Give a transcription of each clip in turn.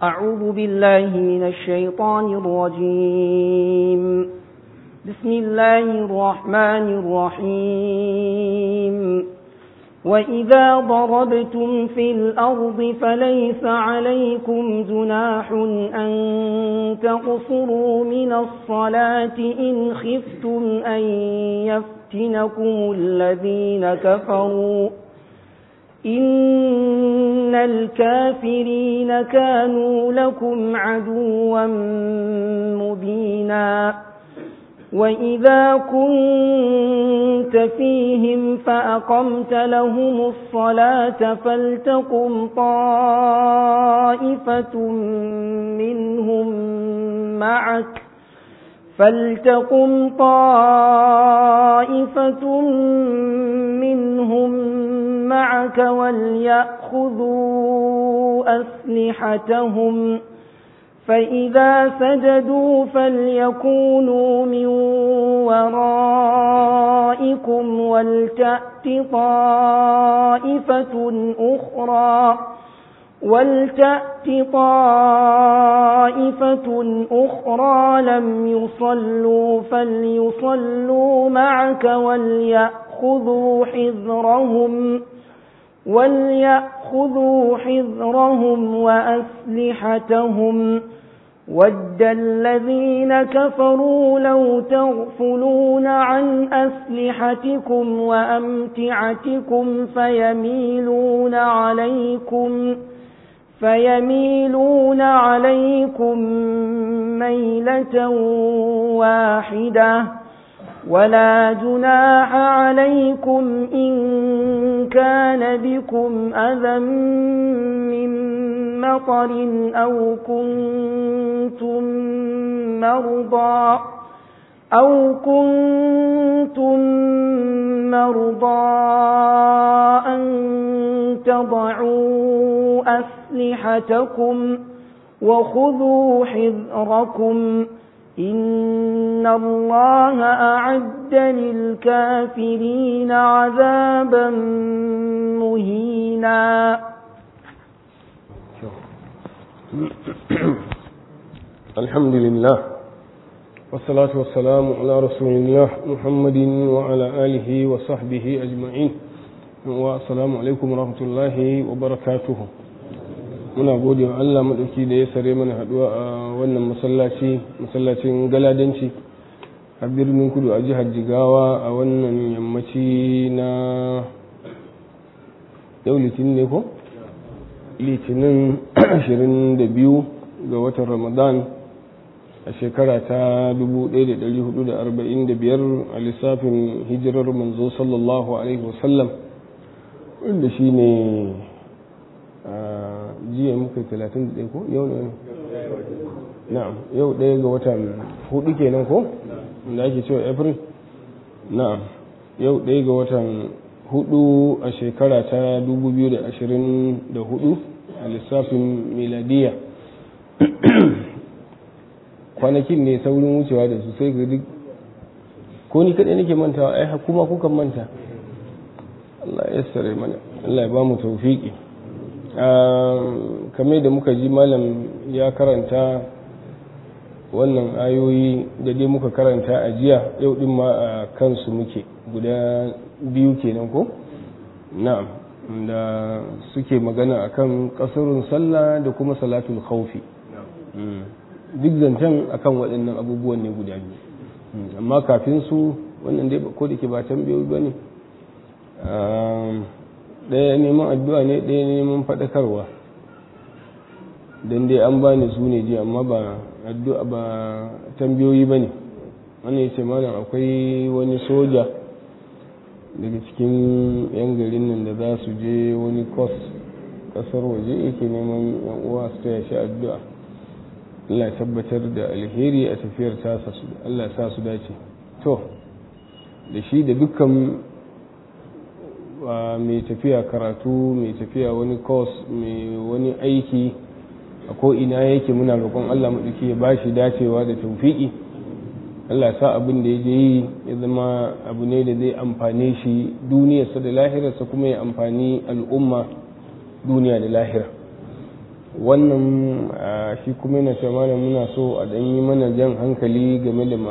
أعوذ بالله من الشيطان الرجيم. بسم الله الرحمن الرحيم. وإذا ضربتم في الأرض فليس عليكم جناح أن تقصروا من الصلاة إن خفتم أن يفتنكم الذين كفروا إن الكافرين كانوا لكم عدوا مبينا. وإذا كنت فيهم فأقمت لهم الصلاة فلتقم طائفة منهم معك وليأخذوا أسلحتهم فإذا سجدوا فليكونوا من ورائكم ولتأت طائفة أخرى لم يصلوا فليصلوا معك وليأخذوا حذرهم وأسلحتهم. ود الذين كفروا لو تغفلون عن أسلحتكم وأمتعتكم فيميلون عليكم ميلة واحدة. ولا جناح عليكم إن كان بكم أذى من مطر أو كنتم مرضى أن تضعوا أسلحتكم وخذوا حذركم إن الله أعد للكافرين عذابا مهينا. الحمد لله والصلاة والسلام على رسول الله محمد وعلى آله وصحبه أجمعين. والسلام عليكم ورحمة الله وبركاته. muna gode wa Allah madauki da ya sare mana haduwa a wannan masallacin Galadanci a birnin Kudu a jihar Jigawa a wannan yammaci na yau Litinin ne ko? Litinin 22 ga watan Ramadan a shekara ta 1445 a lissafin hijirar manzo sallallahu alaihi wasallam wanda shine jiya muka 31 ko yau ne na'am yau ɗaya ga watan hudu kenan ko da ake cewa April na'am yau ɗaya ga watan hudu a shekara ta 2024 a lissafin miladiya. Kwanakin ne saurin wucewa da su sai ga duk ko ni kaɗai nake mantawa ai kuma kukan manta. Allah ya sare mana, Allah ya ba mu tawfiki. Kamar da muka ji malam ya karanta wannan ayoyi da dai muka karanta a jiya, yau din ma a kansu muke guda biyu kenan ko? Na'am, da suke magana akan kasarun sallah da kuma salatul khawfi. Duk zancen akan waɗannan abubuwan ne guda biyu. Amma kafin su wannan dai ko da ke ba tambayoyi ba ne. Ɗaya neman addu'a ne, ɗaya neman faɗakarwa, don dai an bani su ne ji amma ba addu'a ba tambayoyi ba ne. Wani ya ce malam akwai wani soja daga cikin 'yan garin nan da za su je wani kos ƙasar waje yake neman yan uwa su taya shi addu'a. Allah ya tabbatar da alheri a tafiyar tasa su, Allah ya sa su dace. To, da shi da dukkan mai tafiya karatu, mai tafiya wani course, mai wani aiki a ko ina yake, muna roƙon Allah maɗauki ya bashi dacewa da tawfiki. Allah ya sa abin da ya je yi ya zama abu ne da zai amfane shi duniyarsa da lahirarsa, kuma ya amfani al'umma duniya da lahira. wannan shi kuma yana ce mana muna so a ɗan yi mana jan hankali game da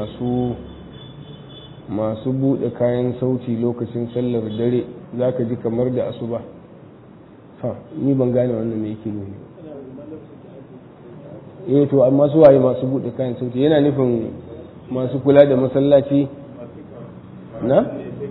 masu buɗe kayan sauti lokacin sallar dare za ka ji kamar da asuba. Ni ban gane wannan me yake nufi. To amma su waye masu buɗe kayan sauti? Yana nufin masu kula da masallaci na?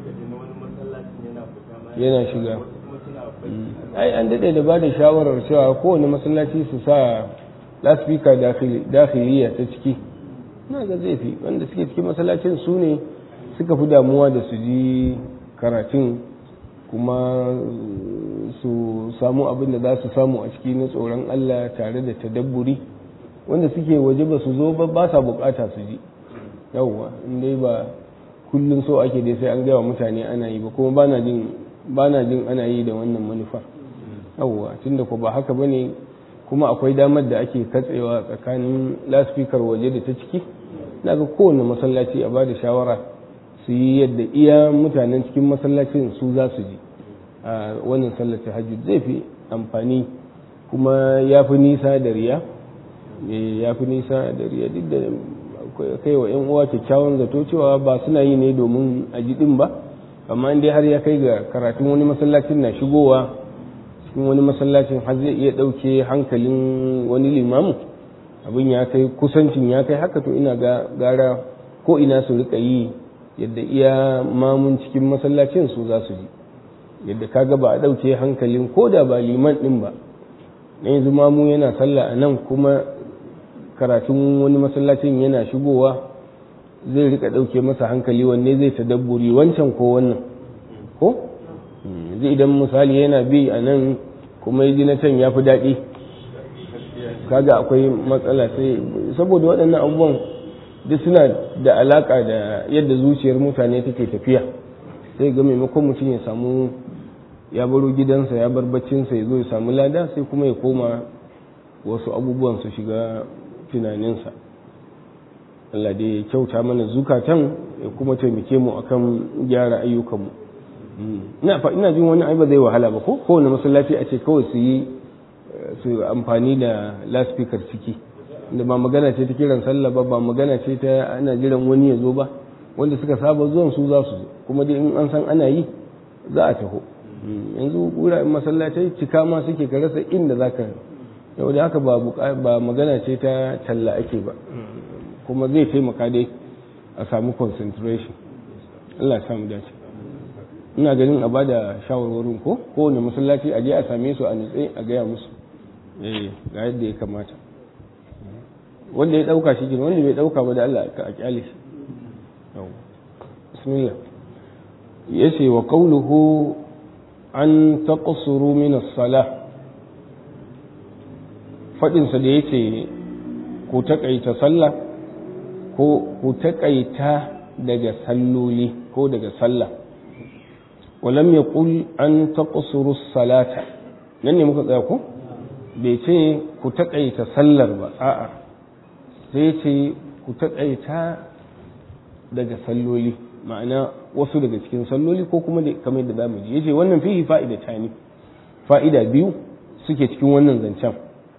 Yana shiga. Ai an daɗe da ba da shawarar cewa kowane masallaci su sa laspika dakhiliya ta ciki. Na ga zai fi wanda suke cikin masallacin su ne suka fi damuwa da su ji karatun kuma su samu abin da za su samu a ciki na tsoron Allah tare da tadabburi. Wanda suke waje ba su zo ba sa bukata su ji. Yawwa in dai ba kullum so ake dai sai an gaya mutane ana yi ba, kuma ba na jin ana yi da wannan manufa. Yawwa tunda ko ba haka bane, kuma akwai damar da ake katsewa tsakanin laspikar waje da ta ciki. Naga kowane masallaci a bada shawara su yi yadda iya mutanen cikin masallacin su za su ji a wannan sallar tahajjud, zai fi amfani kuma ya fi nisa da riya. Duk da kai wa yan uwa kyakkyawan zato cewa ba suna yi ne domin a ji din ba, amma dai har ya kai ga karatun wani masallacin na shigowa cikin wani masallacin har zai iya ɗauke hankalin wani limamu, abin ya kai kusancin ya kai haka, to ina ga gara ko ina su rika yi yadda iya mamun cikin masallacin su za su ji, yadda kaga ba a ɗauke hankalin ko da ba liman ɗin ba. Na yanzu mamu yana sallah a nan kuma karatun wani masallacin yana shigowa, zai rika ɗauke masa hankali, wanne zai tadabburi, wancan ko wannan ko zai, idan misali yana bi a nan kuma ya ji na can ya fi daɗi, kaga akwai matsala. Sai saboda waɗannan abubuwan duk suna da alaƙa da yadda zuciyar mutane take tafiya, sai ga maimakon mutum ya samu, ya baro gidansa ya bar baccinsa ya zo ya samu lada, sai kuma ya koma wasu abubuwan su shiga tunaninsa. Allah dai ya kyauta mana zukatan ya kuma taimake mu akan gyara ayyukanmu. Ina jin wani ai ba zai wahala ba ko kowane masallaci a ce kawai su amfani da laspikar ciki, da ba magana ce ta kiran sallah ba magana ce ta ana jiran wani ya zo ba, wanda suka saba zuwan su za su zo, kuma dai in an san ana yi za a taho. Yanzu wuraren masallacai cika ma suke ka rasa inda za ka yau da haka ba magana ce ta talla ake ba, kuma zai taimaka dai a samu concentration. Allah ya samu dace. Ina ganin a bada shawarwarin ko kowane masallaci a je a same su a nutse a gaya musu ga yadda ya kamata. Wanda ya dauka shi gina, wanda bai dauka ba da Allah ka a kyale shi. Bismillah. Yace wa qawluhu an taqsuru min as-salah, fadin sa da yace ku takaita sallah ko ku takaita daga salloli ko daga sallah. Walam yaqul an taqsuru as-salata, nan ne muka tsaya ko bai ce ku takaita sallar ba, a'a sai ce ku takaita daga salloli, ma'ana wasu daga cikin salloli ko kuma kamar da zamu ji. Yace wannan fihi fa'ida tani, fa'ida biyu suke cikin wannan zancen.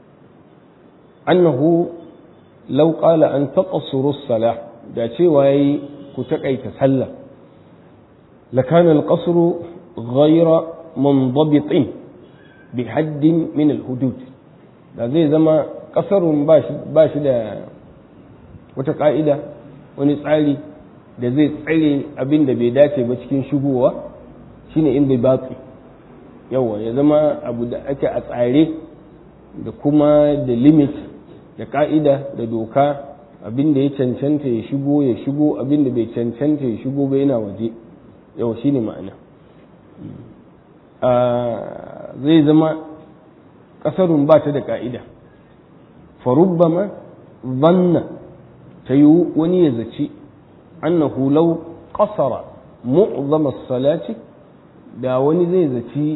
Annahu law qala an taqsuru as-salah, da cewa yayi ku takaita sallah, lakana al-qasru ghayra mundabitin bi haddin min al-hudud, da zai zama kasarun ba shi da wata ka'ida, wani tsari da zai tsare abin da bai dace ba cikin shigowa, shine in bai batsi. Yawa ya zama abu da ake a tsare da kuma da limit da ka'ida da doka, abin da ya cancanta ya shigo, abin da bai cancanta ya shigo ba yana waje. Yawa shine ma'ana. Zai zama kasarun ba ta da ka'ida. Farubbama zanna, ta yi wani ya zaci annahu law qasara mu'zama as-salati, da wani zai zaci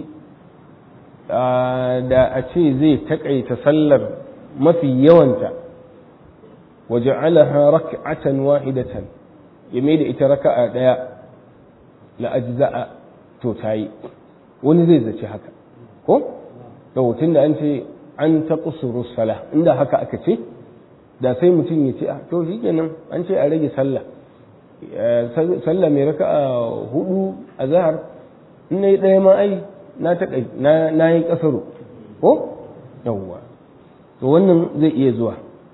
da a ce zai takaita sallar mafi yawanta, waja'alaha rak'atan wahidatan, ya mai da ita raka'a daya, la ajza'a, to tayi. Wani zai zaci haka ko da hutun da an ce an taqsuru salah inda haka aka ce da sai mutum ya ce to shikenan an ce a rage sallah sallah mai raka'a 4 a zahar in nayi ɗaya ma ai na yi kasaru ko yawwa to wannan zai iya zuwa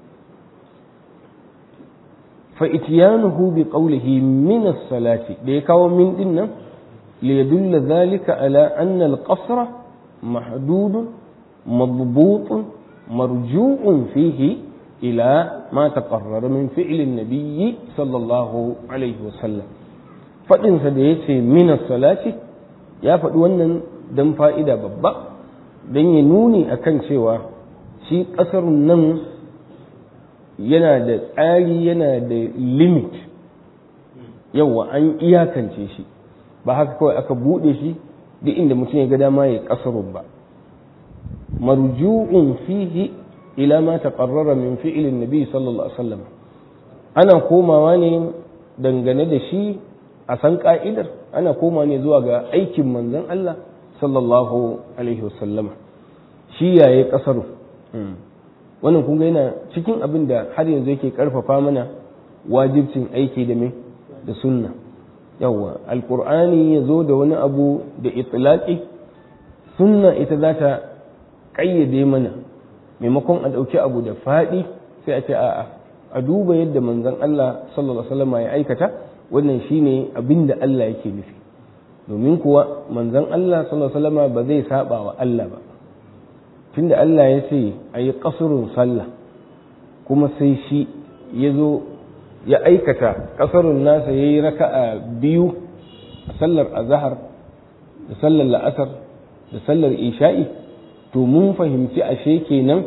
fa ityanuhu bi qawlihi min as-salati da ya kawo min din nan li yadulla dhalika ala anna al-qasra mahdud madbut marju'un fihi ila ma taqarrara min fi'l an-nabiy sallallahu alaihi wasallam fadin sa da yace min as-salati ya faɗi wannan dan fa'ida babba dan ya nuni akan cewa shi ƙasarun nan yana da tsari yana da limit yawa an iyakance shi ba haka kawai aka buɗe shi duk inda mutum ya ga dama ya ƙasarun ba marju'un fihi ila ma taqarrara min fi'lin nabi sallallahu alaihi wasallam ana komawa ne dangane da shi a san ka'idar ana komawa ne zuwa ga aikin manzon Allah sallallahu alaihi wasallam shi yayi ƙasaru wannan kun ga yana cikin abin da har yanzu yake karfafa mana wajibcin aiki da me da sunna yawa alqur'ani yazo da wani abu da itlaqi sunna ita za ta kayyade mana maimakon a dauki abu da fadi sai a ce a'a a duba yadda manzon Allah sallallahu alaihi wasallam ya aikata wannan shine abin da Allah yake nufi domin kuwa manzon Allah sallallahu alaihi wasallam ba zai saba wa Allah ba tunda Allah ya ce a yi ƙasurun sallah kuma sai shi ya zo ya aikata ƙasarun nasa ya yi raka'a 2 a sallar azahar da sallar la'asar da sallar isha'i to mun fahimci ashe kenan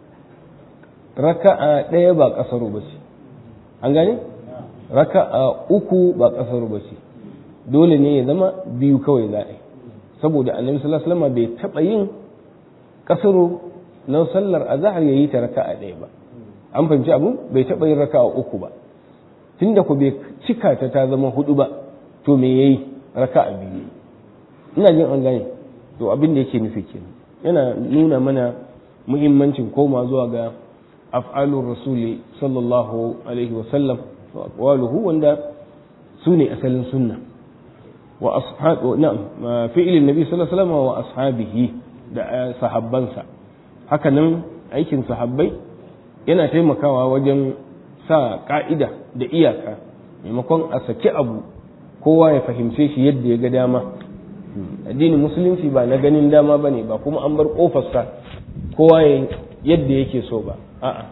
raka'a 1 ba ƙasaru ba ce an gane raka'a 3 ba ƙasaru ba ce dole ne ya zama 2 kawai za a yi saboda annabi sallallahu alaihi wasallam bai taɓa yin kasaro na sallar azhar yayi ta raka'a ɗaya ba an fahimci abu bai taɓa yin raka'a 3 ba tunda ku bai cika ta zama 4 ba to me yayi raka'a 2 ina jin an gane to abin da yake nufi kenan yana nuna mana muhimmancin koma zuwa ga af'alur rasuli sallallahu alaihi wa sallam wa aqwaluhu wanda sune asalin sunna wa ashabu na'am fi'lin nabi sallallahu alaihi wa sallam wa ashabihi da sahabbansa hakanan aikin sahabbai yana taimakawa wajen sa ka'ida da iyaka maimakon a saki abu kowa ya fahimce shi yadda ya ga dama addinin musulunci ba na ganin dama bane ba kuma an bar kofarsa kowa yadda yake so ba a'a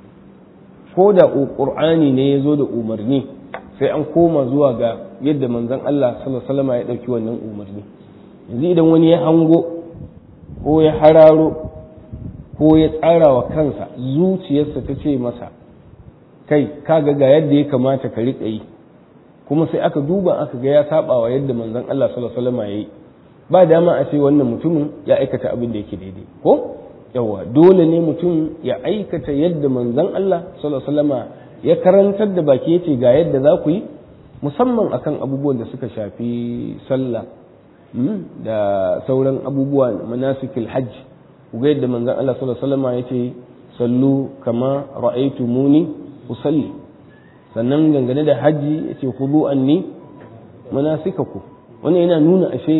ko da qur'ani ne ya zo da umarni sai an koma zuwa ga yadda manzon Allah sallallahu alaihi wasallam ya dauki wannan umarni yanzu idan wani ya hango ko ya hararo ko ya tsara wa kansa zuciyarsa ta ce masa kai kaga ga yadda ya kamata ka riƙa yi kuma sai aka duba aka ga ya saba wa yadda manzon Allah sallallahu alaihi wasallam yayi ba dama a ce wannan mutumin ya aikata abin da yake daidai ko yawa dole ne mutum ya aikata yadda manzon Allah sallallahu alaihi wasallam ya karantar da baki yace ga yadda za ku yi musamman akan abubuwan da suka shafi sallah da sauran abubuwa manasikil hajj ku ga yadda manzon Allah sallallahu alaihi wasallam yace sallu kama ra'aytumuni usalli sannan dangane da haji yace khudu anni manasikaku wannan yana nuna ashe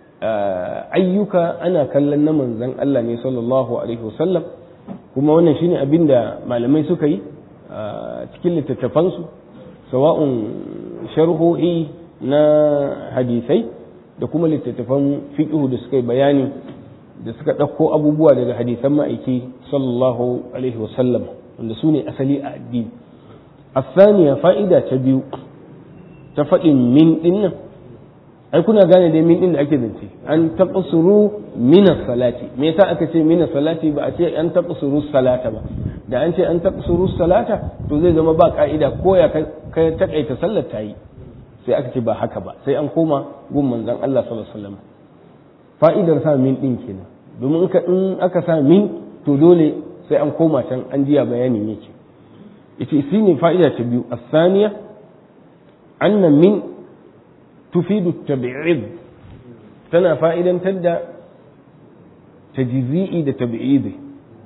ayyuka ana kallon na manzon Allah ne sallallahu alaihi wasallam kuma wannan shine abinda malamai suka yi cikin littattafansu sawa'un sharhohi na hadisai da kuma littattafan fiqh da suka yi bayani da suka ɗauko abubuwa daga hadisan ma'aiki sallallahu alaihi wasallam wanda su ne asali a addini asaniya fa'ida ta biyu ta faɗin min ɗin nan ai kuna gane dai min ɗin da ake zance an taqsuru min salati me yasa aka ce min salati ba a ce an taqsuru salata ba da an ce an taqsuru salata to zai zama ba ka'ida ko ya kai takaita sallar ta yi sai aka ce ba haka ba sai an koma gun manzon Allah sallallahu alaihi wasallam fa'idar sa min ɗin kenan domin in aka sa min to dole sai an koma can an jiya bayanin yake ita shi ne fa'ida ta biyu asaniya anna min tufidu tabi'id tana fa'idantar da tajzi'i da tabi'idi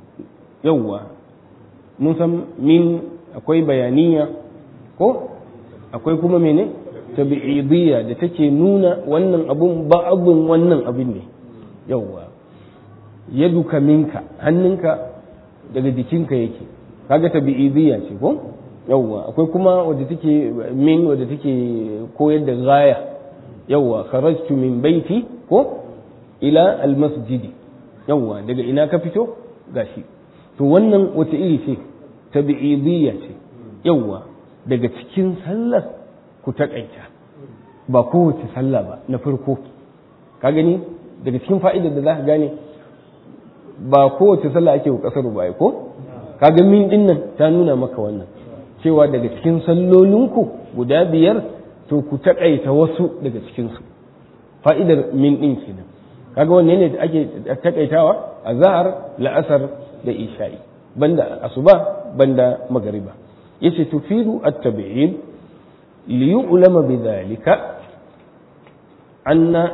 yawwa mun san min akwai bayaniya ko akwai kuma mene tabi'idiyya da take nuna wannan abun ba abun wannan abin ne yawwa yaduka minka hannunka daga jikinka yake kaga tabi'idiyya ce ko yawwa akwai kuma wadda take min wadda take koyar da gaya yawwa kharajtu min baiti ko ila almasjidi yawwa daga ina ka fito gashi to wannan wata iri ce tabi'idiyya ce yawwa daga cikin sallar ku taƙaita ba kowace sallah ba na farko ka gani daga cikin fa'idar da za ka gane ba kowace sallah ake kasar ba ko ka ga min din nan ta nuna maka wannan cewa daga cikin sallolinku guda 5 to ku taƙaita wasu daga cikinsu fa'idar min din kenan kaga wanne ne da ake taƙaitawa azhar la'asar da isha'i banda asuba banda magariba yace tufidu at-tabi'in li yu'lama bidhalika anna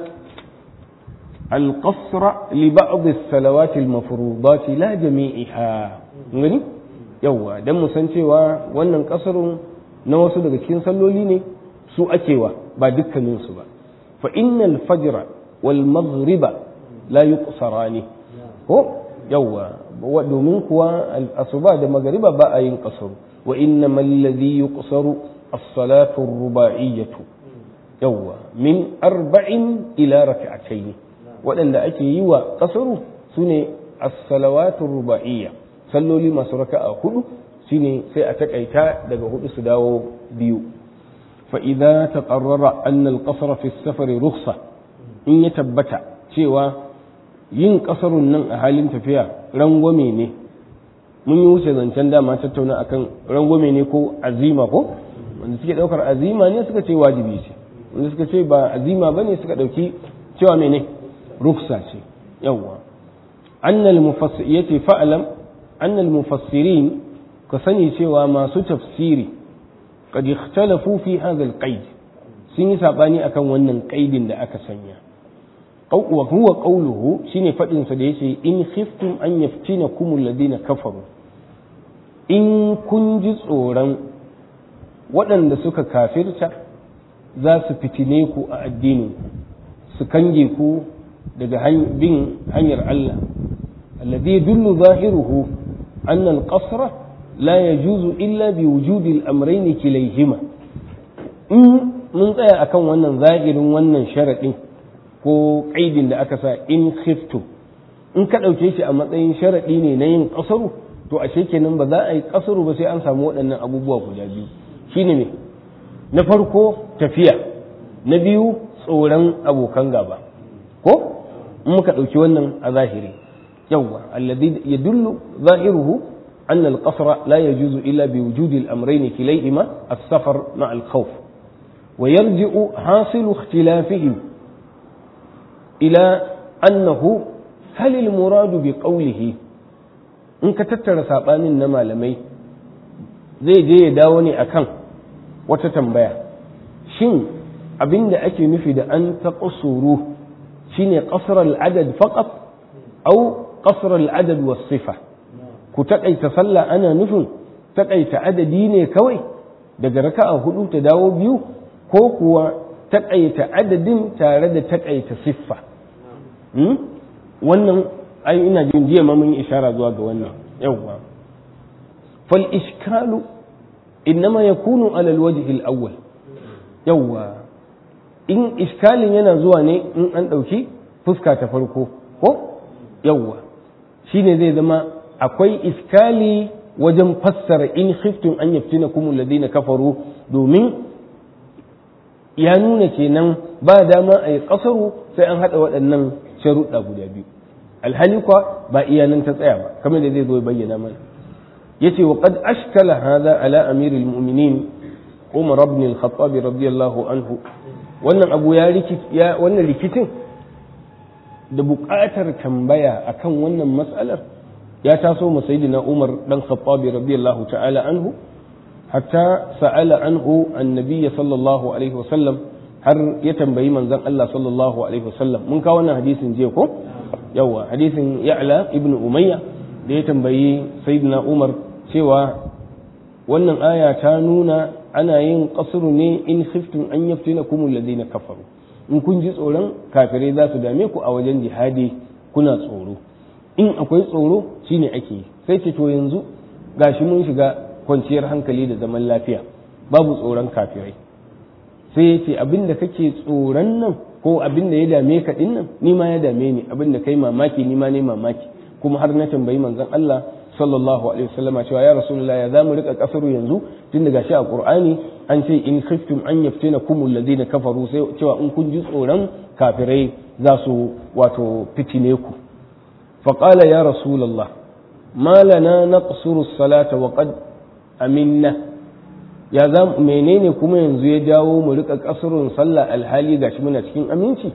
al-qasr li ba'd as-salawat al-mafruḍat la jami'iha ngani yawa dan mu san cewa wannan kasarun na wasu daga cikin salloli ne su akewa ba dukkanin su ba fa innal fajr wal maghriba la yuqsarani ko yawa domin kuwa asuba da magariba ba a yin kasaru wa innamal ladhi yuqsaru as-salatu ar-ruba'iyyatu yawa min 4 ila rak'atayn waɗanda ake yi wa kasaru sune as-salawatu ar-ruba'iyya salloli masu raka'a 4 shine sai a takaita daga 4 su dawo 2 fa idza taqarrara anna al-qasra fi as-safar rukhsa in ya tabbata cewa yin kasarun nan a halin tafiya rangwame ne mun yi wuce zancen dama tattauna akan rangwame ne ko azima ko wanda suke daukar azima ne suka ce wajibi ce wanda suka ce ba azima bane suka dauki cewa mene ruksa ce yawa annal mufassir yace fa'lam annal mufassirin ka sani cewa masu tafsiri qad ikhtalafu fi hadha al-qaid sun yi sabani akan wannan qaidin da aka sanya wa huwa qawluhu shine fadin sa da yace in khiftum an yaftinakum alladhina kafaru in kun ji tsoron waɗanda suka kafirta za su fitine ku a addinin su kange ku daga bin hanyar Allah alladhi yadullu zahiruhu anna al-qasra la yajuzu illa bi wujudi al-amrayn kilayhima in mun tsaya akan wannan zahirin wannan sharadin ko ƙaidin da aka sa in khiftu in ka ɗauke shi a matsayin sharaɗi ne na yin ƙasaru to ashe kenan ba za a yi ƙasaru ba sai an samu waɗannan abubuwa guda biyu shine ne na farko tafiya na biyu tsoron abokan gaba ko in muka ɗauki wannan a zahiri yawwa alladhi yadullu zahiruhu anna al-qasra la yajuzu illa bi wujudi al-amrayn kilayhima as-safar ma'a al-khawf wa yarji'u hasilu ikhtilafihim إلى أنه هل المراد بقوله إن كتتر سابان إنما لمي زي داوني أكن وتتنبيا شن أبين دا أكي نفيد أن تقصروه شن قصر العدد فقط أو قصر العدد والصفة كتقي تصلى أنا نفن تقي تعدديني كوي دقرك أهدو تداو بيو كوكوا تقي تعدد تارد تقي تصفة wannan ai ina jin jiya ma mun yi ishara zuwa ga wannan yawwa fal iskalu innama yakunu ala alwajh alawwal yawwa in iskalin yana zuwa ne in an dauki fuska ta farko ko yawwa shine zai zama akwai iskali wajen fassara in khiftum an yaftinakum alladhina kafaru domin ya nuna kenan ba dama a yi kasaru sai an hada waɗannan sharuɗa guda biyu alhali kuwa ba iyanan ta tsaya ba kamar da zai zo bayyana mana yace wa qad ashkala hadha ala amir almu'minin Umar ibn al-Khattab radiyallahu anhu wannan abu ya wannan rikitin da buƙatar tambaya akan wannan mas'alar ya taso mu sayyidina Umar dan Khattab radiyallahu ta'ala anhu hatta sa'ala anhu annabi sallallahu alaihi wasallam har ya tambayi manzon Allah sallallahu alaihi wasallam mun kawo wannan hadisin jiya ko yawa hadisin Ya'la ibn Umayya da ya tambayi sayyidina Umar cewa wannan aya ta nuna ana yin qasru ne in khiftum an yaftinakum alladhina kafaru, in kun ji tsoron kafirai za su dame ku a wajen jihadi kuna tsoro, in akwai tsoro shine ake yi. Sai ce to yanzu gashi mun shiga kwanciyar hankali da zaman lafiya babu tsoron kafirai, sai ya ce abin da kake tsoron nan ko abin da ya dame ka din nan ni ma ya dame ni, abin da kai mamaki ni ma ne mamaki, kuma har na tambayi manzon Allah sallallahu alaihi wasallam cewa ya rasulullah ya zamu rika kasaru yanzu tun daga shi a qur'ani an ce in khiftum an yaftinakum alladhina kafaru, sai cewa in kun ji tsoron kafirai za su wato fitine ku. fa qala ya rasulullah ma lana naqsuru as-salata wa qad aminna, ya za menene kuma yanzu ya jawo mu rika kasurun sallah alhali gashi muna cikin aminci?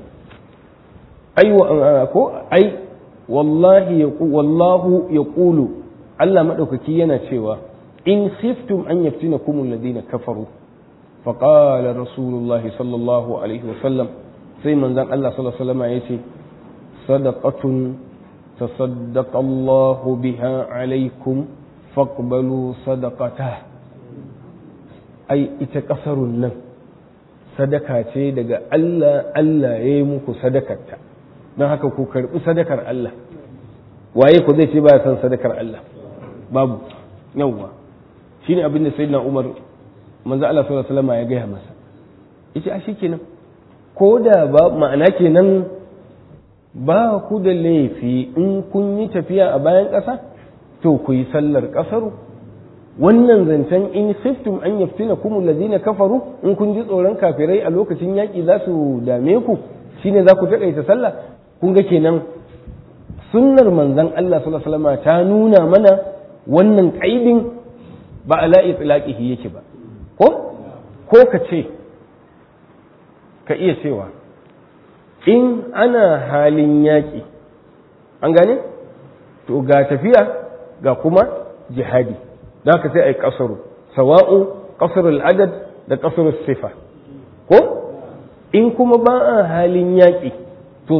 Ai wallahi wallahu yaqulu, Allah madaukaki yana cewa in khiftum an yaftinakum alladhina kafaru. fa qala rasulullah sallallahu alaihi wasallam, sai manzon Allah sallallahu alaihi wasallam yace sadaqatun tasaddaqa Allahu biha alaikum faqbalu sadaqatah. Ai ita kasarun nan sadaka ce daga Allah, Allah ya yi muku sadakarta, don haka ku karɓi sadakar Allah. Waye ku zai ce ba ya san sadakar Allah? Babu. Yawwa shine abin da sayyidina Umar manzo Allah sallallahu alaihi wasallam ya gaya masa, yace a shikenan ko da ba ma'ana kenan ba ku da laifi in kun yi tafiya a bayan ƙasa to ku yi sallar ƙasaru. Wannan zancen in khiftum an yaftinakum alladhina kafaru, in kun ji tsoron kafirai a lokacin yaƙi za su dame ku shine za ku taƙaita sallah. Kun ga kenan sunnar manzon Allah sallallahu alaihi wasallam ta nuna mana wannan kaidin ba ala itlaqihi yake ba, ko ka ce ka iya cewa in ana halin yaƙi an gane to ga tafiya ga kuma jihadi, da ka sai a yi ƙasaru, sawa'un ƙasarul adad da ƙasarul sifa. Ko in kuma ba a halin yaƙi to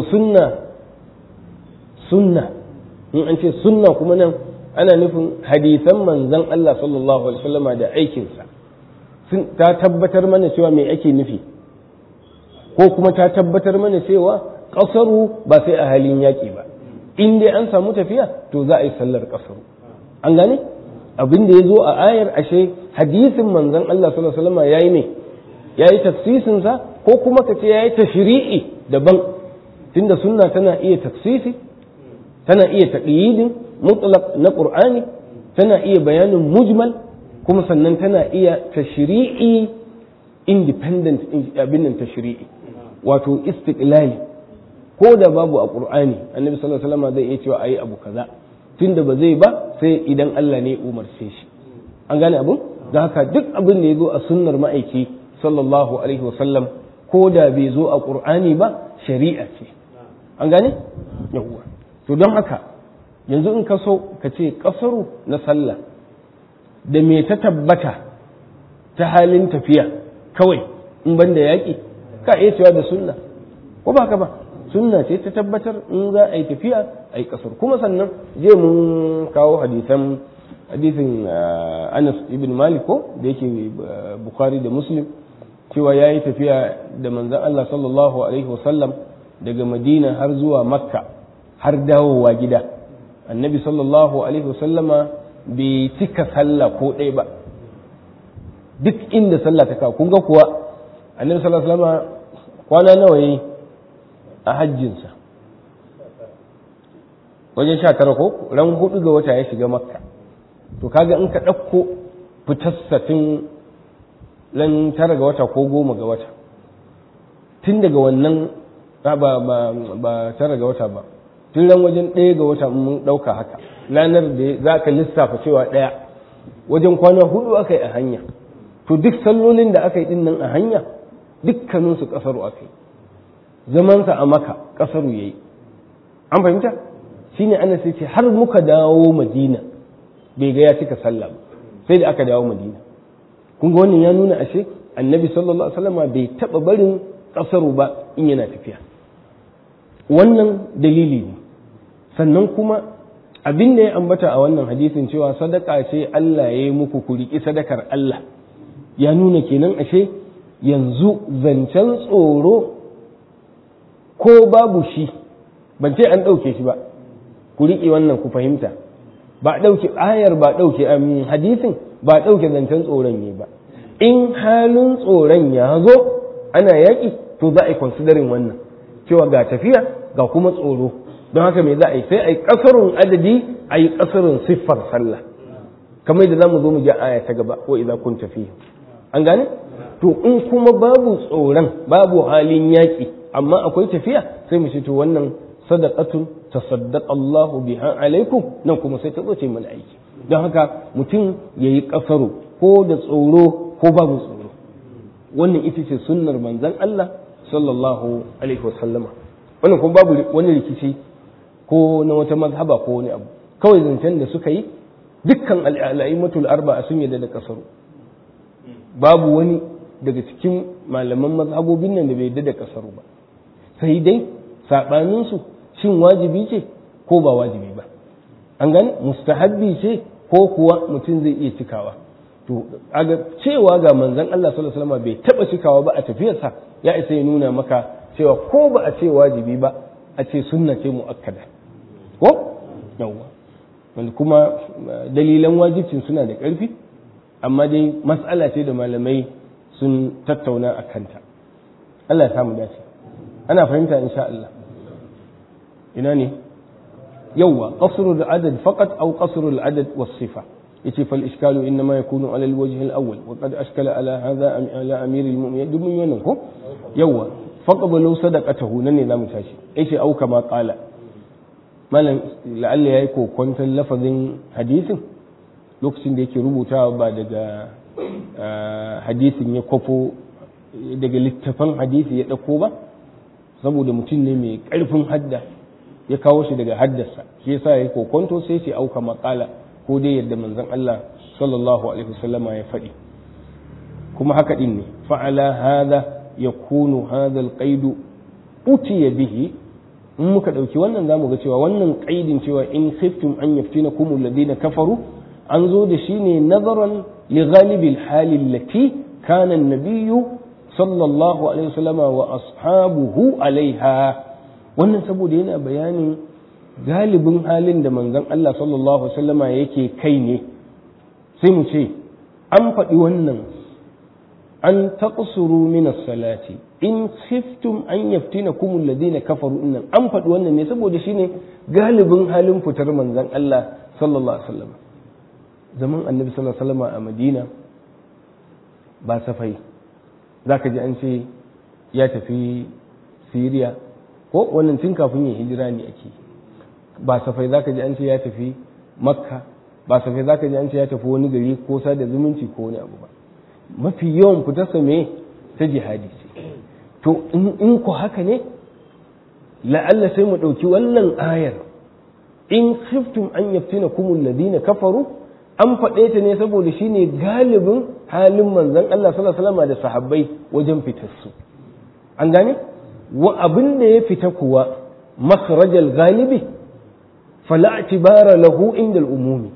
sunna in an ce sunna kuma nan ana nufin hadisan manzon Allah sallallahu alaihi wasallama da aikinsa ta tabbatar mana cewa me ake nufi, ko kuma ta tabbatar mana cewa ƙasaru ba sai a halin yaƙi ba, in dai an samu tafiya to za a yi sallar ƙasaru. An gane abin da ya zo a ayar, ashe hadisin manzon Allah sallallahu alaihi wasallam yayi ne, yayi tafsisin sa, ko kuma ka ce yayi tashri'i daban, tunda sunna tana iya tafsisi, tana iya taqyidin mutlaq na Qur'ani, tana iya bayanin mujmal, kuma sannan tana iya tashri'i independent abin nan tashri'i wato istiqlali, ko da babu a Qur'ani annabi sallallahu alaihi wasallam zai iya cewa ayi abu kaza, tunda ba zai ba sai idan Allah ne umarce shi. An gane abin? Da haka duk abin da ya zo a sunnar ma'aiki sallallahu alaihi wasallam ko da bai zo a Qur'ani ba shari'a ce. An gane? Yawwa. To don haka yanzu in ka so ka ce kasaru na sallah da me ta tabbata ta halin tafiya kawai in banda yaƙi, ka iya cewa da sunna, ko ba ka ba? Sunna ce ta tabbatar in za a yi tafiya a yi kasar. Kuma sannan je mun kawo hadisin Anas ibn Malik ko da yake Bukhari da Muslim, cewa ya yi tafiya da manzon Allah sallallahu alaihi wasallam daga Madina har zuwa Makka har dawowa gida. Annabi sallallahu alaihi wasallama bai cika sallah ko ɗaya ba, duk inda sallah ta kawo. Kun ga kuwa Annabi sallallahu alaihi wasallama kwana nawa yayi a hajjinsa? Wajen 19 ko ran 4 ga wata ya shiga Makka. To kaga in ka ɗauko fitassatin ran 9 ga wata ko 10 ga wata, tun daga wannan ba 9 ga wata ba, tun ran wajen 1 ga wata mun ɗauka haka, ranar da za ka lissafa cewa 1 wajen kwana 4 aka yi a hanya. To duk sallolin da aka yi din nan a hanya dukkaninsu ƙasaru aka yi. Zamansa a Maka ƙasaru ya yi. An fahimta? Shi ne ana sai ce har muka dawo Madina bai ga ya cika sallah ba, sai da aka dawo Madina. Kun ga wannan ya nuna ashe Annabi sallallahu alaihi wasallam bai taɓa barin ƙasaru ba in yana tafiya. Wannan dalili ne. Sannan kuma abin da ya ambata a wannan hadisin cewa sadaka ce Allah ya yi muku ku riƙi sadakar Allah ya nuna kenan ashe yanzu zancen tsoro ko babu shi ban ce an ɗauke shi ba ku riƙe wannan ku fahimta ba ɗauke ayar ba ɗauke hadisin ba ɗauke zancen tsoron ne ba in halin tsoron ya zo ana yaƙi to za a yi considering wannan cewa ga tafiya ga kuma tsoro don haka me za a yi sai a yi ƙasarun adadi a yi ƙasarun siffar sallah kamar da za mu zo mu ji aya ta gaba wa idza kun tafiya an gane to in kuma babu tsoron babu halin yaƙi amma akwai tafiya sai mu ce to wannan sadaqatun tasaddaqa Allahu biha alaikum nan kuma sai ta zo ce mana aiki don haka mutum yayi ƙasaru ko da tsoro ko babu tsoro wannan ita ce sunnar manzon Allah sallallahu alaihi wasallama wannan kuma babu wani rikici ko na wata mazhaba ko wani abu kawai zancen da suka yi dukkan al'aimatul arba'a sun yadda da kasaru babu wani daga cikin malaman mazhabobin nan da bai yadda da kasaru ba sai dai sabanin su shin wajibi ce ko ba wajibi ba an gani mustahabbi ce ko kuwa mutum zai iya cikawa to aga cewa ga manzon Allah sallallahu alaihi wasallam bai taba cikawa ba a tafiyarsa ya isa ya nuna maka cewa ko ba a ce wajibi ba a ce sunna ce muakkada ko yawa wanda kuma dalilan wajibcin suna da ƙarfi amma dai mas'ala ce da malamai sun tattauna a kanta Allah ya samu dace ana fahimta insha Allah ina ne yawa qasrul adad faqat aw qasrul adad was sifa yace fal iskalu inma yakunu ala alwajh alawwal wa qad ashkala ala hadha ala amir almu'minin dum wannan ko yawa faqabalu sadaqatahu nan ne zamu tashi yace au kama qala malam la'alla yayi kokwantan lafazin hadisin lokacin da yake rubutawa ba daga hadisin ya kwafo daga littafan hadisi ya dauko ba saboda mutum ne mai karfin hadda ya kawo shi daga haddasa shi yasa yayi kokwanto sai ce au kama qala ko dai yadda manzon Allah sallallahu alaihi wasallama ya faɗi kuma haka din ne fa'ala hadha yakunu hadha alqaid utiya bihi in muka dauki wannan zamu ga cewa wannan qaidin cewa in khiftum an yaftinakum alladhina kafaru an zo da shi ne nazaran li ghalibi alhal allati kana an-nabiy sallallahu alaihi wasallama wa ashabuhu alaiha wannan saboda yana bayanin galibin halin da manzon Allah sallallahu alaihi wasallama yake kai ne sai mu ce an faɗi wannan an taqsuru min as-salati in khiftum an yaftinakum alladhina kafaru innan an faɗi wannan ne saboda shine galibin halin fitar manzon Allah sallallahu alaihi wasallam zaman annabi sallallahu alaihi wasallam a Madina ba safai zaka ji an ce ya tafi Syria ko wannan tun kafin ya hijira ne ake ba safai zaka ji an ce ya tafi Makka ba safai zaka ji an ce ya tafi wani gari ko sada zumunci ko wani abu ba mafi yawan fitarsa me ta jihadi ce to in ku haka ne la'alla sai mu ɗauki wannan ayar in khiftum an yaftina kumul ladina kafaru an faɗe ta ne saboda shine galibin halin manzon Allah sallallahu alaihi wasallam da sahabbai wajen fitarsu an gane wa abin da ya fita kuwa makhrajal galibi fala i'tibara lahu inda al-umumi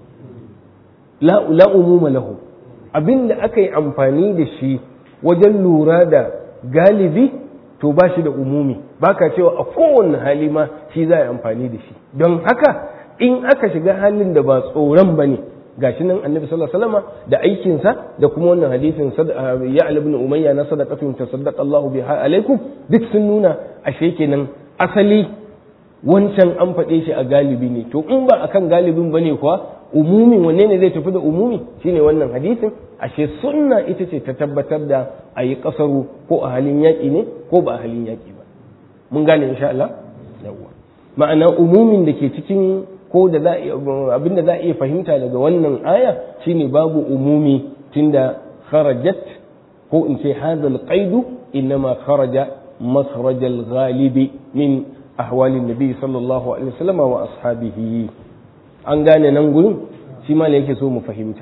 la umuma lahu abin da aka yi amfani da shi wajen lura da galibi to ba shi da umumi ba ka cewa a kowane hali ma shi za a yi amfani da shi don haka in aka shiga halin da ba tsoron ba ne ga shi nan annabi sallallahu alaihi wasallam da aikinsa da kuma wannan hadisin ya ibn umayya na sadaqatun tasaddaqa Allahu biha alaikum duk sun nuna ashe kenan asali wancan an faɗe shi a galibi ne to in ba akan galibin bane kuwa umumin wanne ne zai tafi da umumi shine wannan hadisin ashe sunna ita ce ta tabbatar da a yi kasaru ko a halin yaƙi ne ko ba a halin yaƙi ba mun gane insha Allah yawwa ma'ana umumin da ke cikin ko da za abinda za a iya fahimta daga wannan aya shine babu umumi tunda kharajat ko in ce hadal qaidu inma kharaja makhraj al-ghalibi min ahwalin nabi sallallahu alaihi wasallam wa ashabihi an gane nan gurin shi ma yake so mu fahimta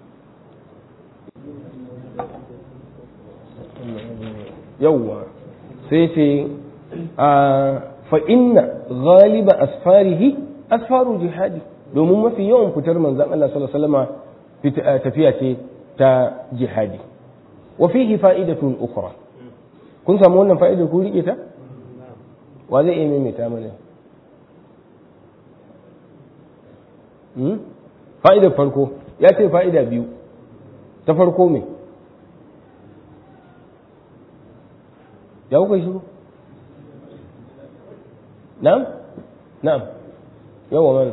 yawwa sai ce fa inna ghaliba asfarihi asfaru jihadi domin mafi yawan fitar manzon Allah sallallahu alaihi wasallam tafiya ce ta jihadi. wa fihi fa'idatun ukhra, kun samu wannan fa'idar ku rike ta? wa zai iya maimaita mana? fa'idar farko ya ce fa'ida biyu, ta farko me ya kuka shi? na'am yawa mana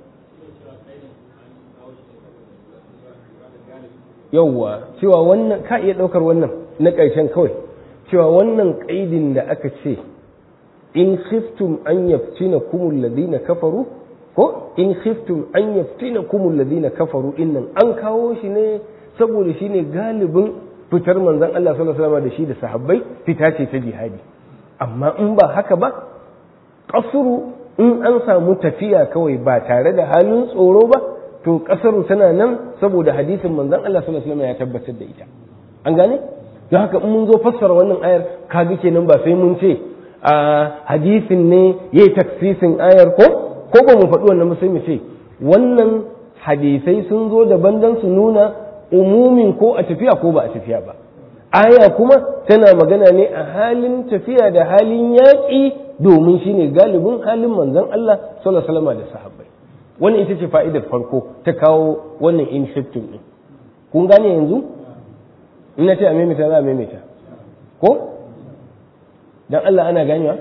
yawa cewa wannan ka iya ɗaukar wannan na ƙarshen kawai, cewa wannan ƙaidin da aka ce in khiftum an yaftinakum alladhina kafaru, ko in khiftum an yaftinakum alladhina kafaru innan an kawo shi ne saboda shi ne galibin fitar manzon Allah sallallahu alaihi wasallam da shi da sahabbai fita ce ta jihadi. Amma in ba haka ba, kasuru in an samu tafiya kawai ba tare da halin tsoro ba, to kasaru tana nan saboda hadisin manzon Allah sallallahu alaihi wasallam ya tabbatar da ita. An gane? Don haka in mun zo fassara wannan ayar kaga kenan ba sai mun ce a hadisin ne yayi taksisin ayar ko ba mu faɗi wannan ba, sai mu ce wannan hadisai sun zo daban dan su nuna umumin ko a tafiya ko ba a tafiya ba. Aya kuma tana magana ne a halin tafiya da halin yaƙi, domin shine galibin halin manzon Allah sallallahu alaihi wasallam da sahabbai. Wannan ita ce fa'idar farko ta kawo wannan in shifting din. Kun gane yanzu? In na ce a maimaita za a maimaita ko? Dan Allah ana ganewa?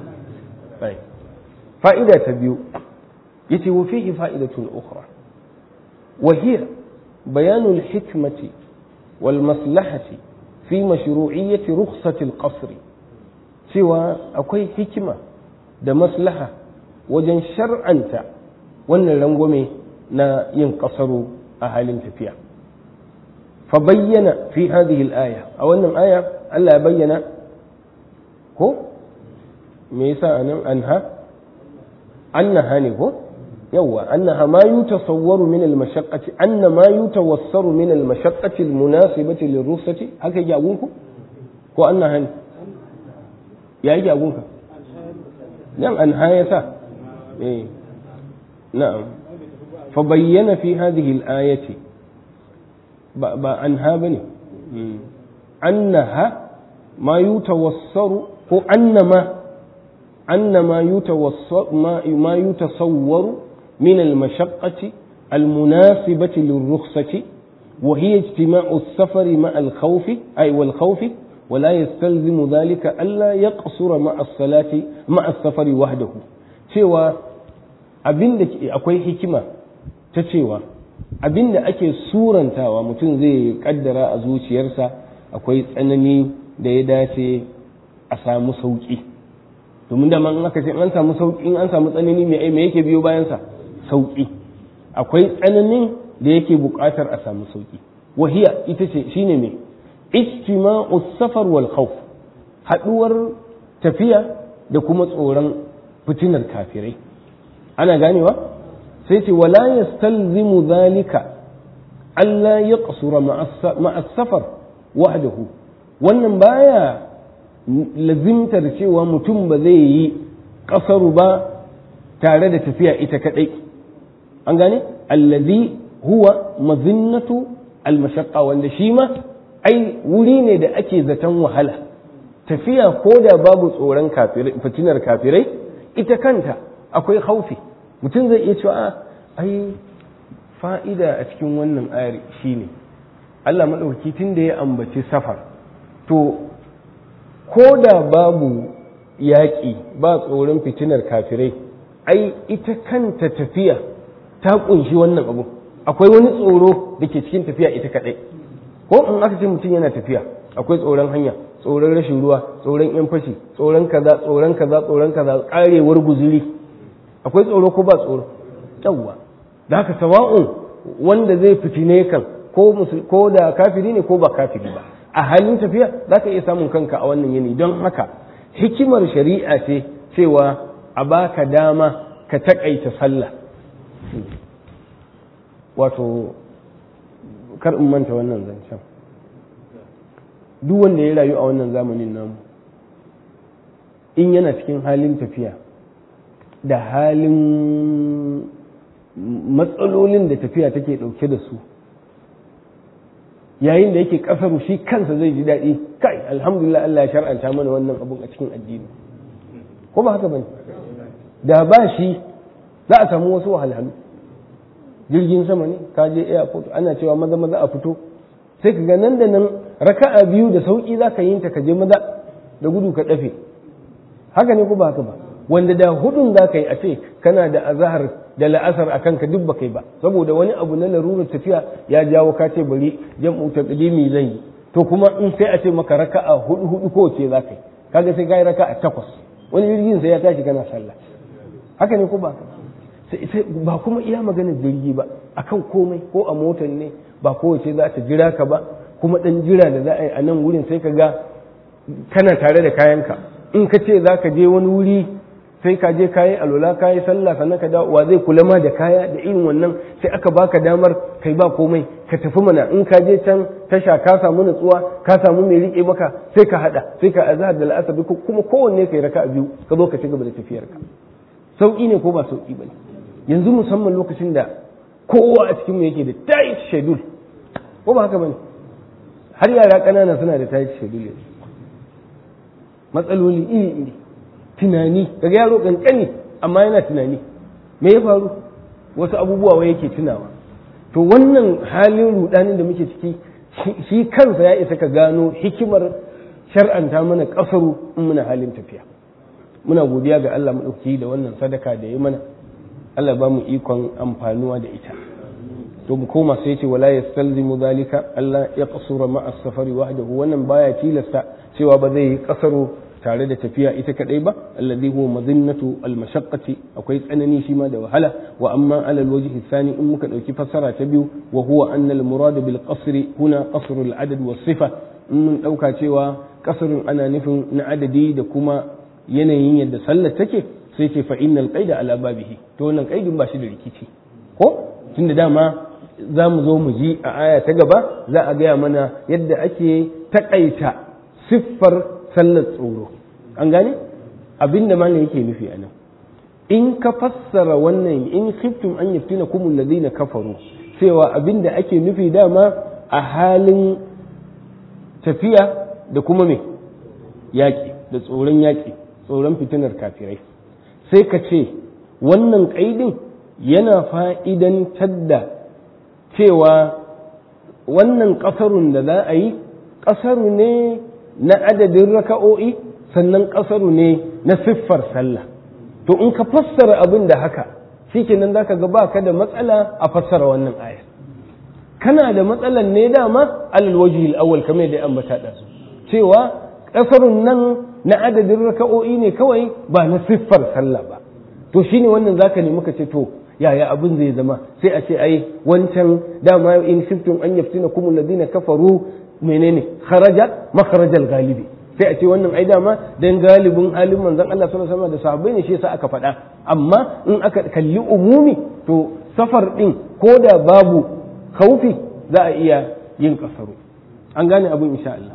fa'ida ta biyu yace wa fihi fa'idatun ukhra wa hiya bayanul hikmati wal maslahati fi mashru'iyyati rukhsati al-qasr, cewa akwai hikima da maslaha wajen shar'anta wannan rangwame na yin kasaru a halin tafiya. fa bayyana fi hadhihi al-aya, a wannan aya Allah ya bayyana ko me yasa anan annaha ne ko yawa annaha ma yutasawwaru min al-mashaqqati anna ma yutawassaru min al-mashaqqati al-munasibati lir-rukhsati, haka yake agunku ko annaha ne ya yake agunka nan anha yasa na'am fa bayyana fi hadhihi al-ayati ba anha bane annaha ma yutawassaru ko أن ما يتصور من المشقة المناسبة للرخصة وهي اجتماع السفر مع الخوف أي والخوف ولا يستلزم ذلك ألا يقصر مع الصلاة مع السفر وحده. cewa abinda akwai hikima ta cewa abinda ake surantawa mutum zai kaddara a zuciyarsa akwai tsanani da ya dace a samu sauki, domin da man aka ce an samu sauki, in an samu tsanani me yake biyo bayan sa? Sauki. Akwai tsananin da yake buƙatar a samu sauki. Wahiya ita ce shine me? Ijtima'u safar wal khawf, haduwar tafiya da kuma tsoron fitinar kafirai. Ana ganewa? Sai ce wala yastalzimu zalika alla yaqsura ma'a safar wahdahu. Wannan baya lazimtar cewa mutum ba zai yi ƙasaru ba tare da tafiya ita kaɗai. An gane? Allazi huwa mazinnatu almashaqqa, wanda shi ma ai wuri ne da ake zaton wahala. Tafiya ko da babu tsoron fitinar kafirai, ita kanta akwai haufi. Mutum zai iya cewa ai fa'ida a cikin wannan ayar shine Allah maɗauki tun da ya ambaci safar, to ko da babu yaƙi ba tsoron fitinar kafirai, ai ita kanta tafiya ta ƙunshi wannan abu. Akwai wani tsoro da ke cikin tafiya ita kaɗai. Ko in aka ce mutum yana tafiya akwai tsoron hanya, tsoron rashin ruwa, tsoron yan fashi, tsoron kaza, ƙarewar guzuri. Akwai tsoro ko ba tsoro? Yawwa. Da haka sawa'un wanda zai fitine kan ko da kafiri ne ko ba kafiri ba, a halin tafiya za ka iya samun kanka a wannan yanayi. Don haka hikimar shari'a ce cewa a baka dama ka taƙaita sallah. Wato kar in manta wannan zancen, duk wanda ya rayu a wannan zamanin namu, in yana cikin halin tafiya da halin matsalolin da tafiya take ɗauke da su yayin da yake kasaru shi kansa zai ji daɗi kai alhamdulillah Allah ya shar'anta mana wannan abun a cikin addini ko ba haka bane da ba shi za a samu wasu wahalhalu jirgin sama ne ka je airport ana cewa maza maza a fito sai ka ga nan da nan raka'a biyu da sauki za ka yi ta ka je maza da gudu ka dafe haka ne ko ba haka ba wanda da hudun za ka yi a ce kana da azahar da la'asar a kanka duk ba kai ba saboda wani abu na larurar tafiya ya jawo ka ce bari jam'u taqdimi zan yi to kuma in sai a ce maka raka'a hudu ko ce za ka yi kaga sai kai raka'a 8 wani jirgin sai ya tashi kana sallah haka ne ko ba sai ba kuma iya maganar jirgi ba akan komai ko a motar ne ba kowace za ta jira ka ba kuma dan jira da za a yi a nan wurin sai ka ga kana tare da kayanka in ka ce za ka je wani wuri sai ka je kayi alwala kayi sallah sannan ka dawo wa zai kula ma da kaya da irin wannan sai aka baka damar kai ba komai ka tafi mana in ka je can tasha ka samu nutsuwa ka samu mai rike maka sai ka hada sai ka azhar da al'asar kuma kowanne kai raka'a biyu ka zo ka ci gaba da tafiyarka sauki ne ko ba sauki bane yanzu musamman lokacin da kowa a cikin mu yake da tight schedule ko ba haka bane har yara kanana suna da tight schedule yanzu matsaloli iri tunani daga yaro kankani amma yana tunani me ya faru wasu abubuwa wai yake tunawa to wannan halin rudanin da muke ciki shi kansa ya isa ka gano hikimar shar'anta mana kasaru in muna halin tafiya muna godiya ga Allah madauki da wannan sadaka da ya mana Allah ba mu ikon amfanuwa da ita to mu koma sai ce wala yastalzimu zalika Allah ya qasura ma'a safari wahdahu wannan baya tilasta cewa ba zai yi kasaru tare da tafiya ita kadai ba alladhi huwa madhinnatu almashaqqati akwai tsanani shi ma da wahala wa amma ala alwajhi thani in muka dauki fassara ta biyu wa huwa anna almurad bil qasr huna qasr aladad was sifa in mun dauka cewa qasrun ana nufin na adadi da kuma yanayin yadda sallar take sai ce fa innal qaida ala babihi to wannan qaidin ba shi da rikici ko tunda dama za mu zo mu ji a aya ta gaba za a gaya mana yadda ake takaita siffar sallar tsoro an gane abinda malam yake nufi a nan in ka fassara wannan in khiftum an yaftina kumul ladina kafaru cewa abinda ake nufi dama a halin tafiya da kuma me yaƙi da tsoron yaƙi tsoron fitinar kafirai sai ka ce wannan ƙaidin yana fa'idantar da cewa wannan ƙasarun da za a yi ƙasaru ne na adadin raka'o'i sannan ƙasaru ne na siffar sallah to in ka fassara abin da haka shikenan zaka ga baka da matsala a fassara wannan ayar kana da matsalan ne dama alal wajhi al-awwal kamar da ambata da su cewa ƙasarun nan na adadin raka'o'i ne kawai ba na siffar sallah ba to shine wannan zaka ne muka ce to yaya abin zai zama sai a ce ai wancan dama in shiftum an yaftinakum alladhina kafaru menene kharaja makharajal galibi sai a ce wannan ai dama dan galibin halin manzon Allah sallallahu alaihi wasallam da sahabbai ne shi yasa aka faɗa amma in aka kalli umumi to safar din koda babu khaufi za a iya yin kasaru an gane abin insha Allah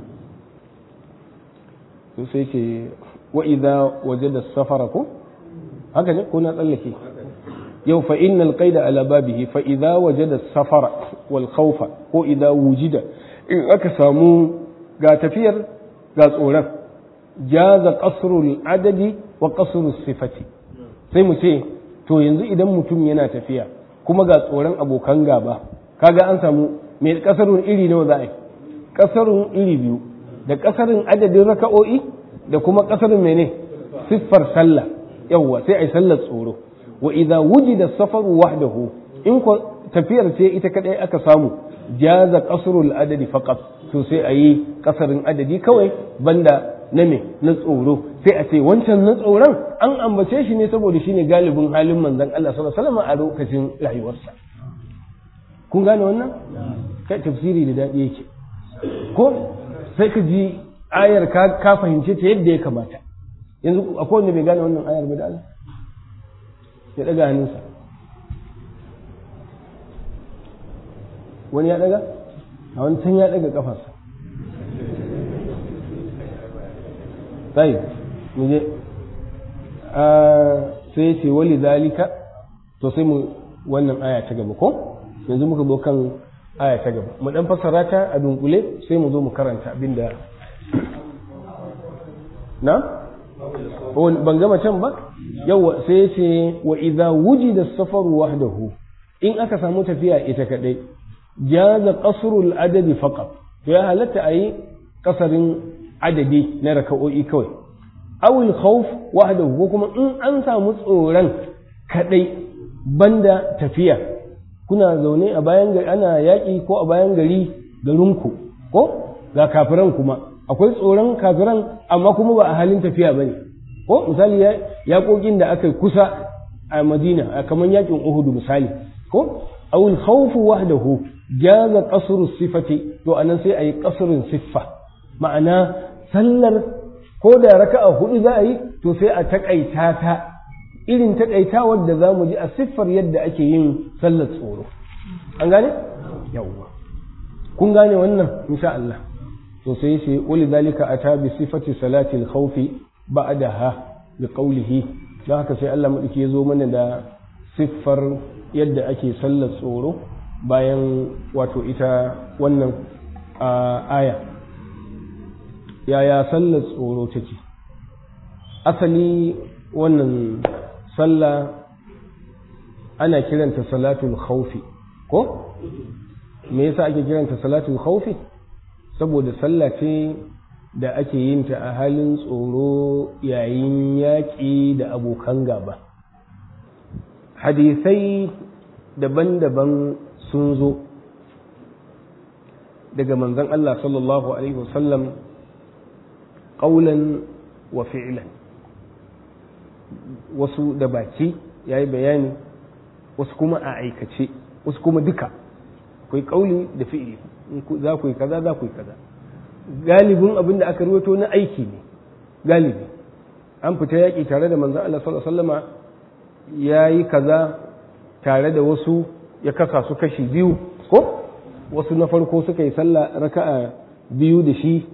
to sai ce wa idza wajada safara ko haka ne ko na tsallake yau fa innal qaida ala babihi fa idza wajada safara wal khawfa ko idza wujida in aka samu ga tafiyar ga tsoron jaza qasrul adadi wa qasrus sifati sai mu ce to yanzu idan mutum yana tafiya kuma ga tsoron abokan gaba kaga an samu mai kasarun iri nawa za a yi kasarun iri biyu da kasarin adadin raka'o'i da kuma kasarin mene siffar sallah yawwa sai ai sallar tsoro wa idza wujida safaru wahdahu in ko tafiyar ce ita kadai aka samu jaza qasrul adadi faqat to sai ayi kasarin adadi kawai banda na me na tsoro sai a ce wancan na tsoron an ambace shi ne saboda shine galibin halin manzon Allah sallallahu alaihi wasallam a lokacin rayuwarsa kun gane wannan kai tafsiri da dadi yake ko sai ka ji ayar ka fahimce ta yadda ya kamata yanzu akwai wanda bai gane wannan ayar ba da Allah ya daga hannunsa wani ya daga a wani can ya daga kafarsa sai muje sai ce wali zalika to sai mu wannan aya ta gaba ko yanzu muka zo kan aya ta gaba mu dan fassara ta a dunkule sai mu zo mu karanta abinda na ban gama can ba yawa sai ya ce wa idza wujida safaru wahdahu in aka samu tafiya ita kadai jaza qasrul adadi faqat to ya halatta ayi kasarin adadi na raka'o'i kawai awil khawf wahdahu ko kuma in an samu tsoron kadai banda tafiya kuna zaune a bayan gari ana yaƙi ko a bayan gari garinku ko ga kafiran kuma akwai tsoron kafiran amma kuma ba a halin tafiya bane ko misali yaƙoƙin da aka kusa a Madina kamar yaƙin Uhud misali ko awil khawf wahdahu jaza qasru sifati to anan sai ayi qasrun siffa ma'ana sallar ko da raka'a hudu za a yi to sai a takaita ta irin takaitawar da za mu ji a siffar yadda ake yin sallar tsoro an gane yawwa kun gane wannan insha Allah to sai shi wali zalika ata bi sifati salati al-khawfi ba'daha bi qawlihi dan haka sai Allah madaki yazo mana da siffar yadda ake sallar tsoro bayan wato ita wannan aya yaya sallar tsoro take asali wannan sallah ana kiranta salatul khawfi ko me yasa ake kiranta salatul khawfi saboda sallah ce da ake yin ta a halin tsoro yayin yaƙi da abokan gaba hadisai daban-daban sun zo daga manzon Allah sallallahu alaihi wasallam qaulan wa fi'lan wasu da baki ya yi bayani wasu kuma a aikace wasu kuma duka akwai kauli da fi'ili za ku yi kaza za ku yi kaza galibin abin da aka ruwato na aiki ne galibi an fita yaƙi tare da manzon Allah sallallahu alaihi wasallama ya yi kaza tare da wasu ya kasa su kashi biyu ko wasu na farko suka yi sallah raka'a biyu da shi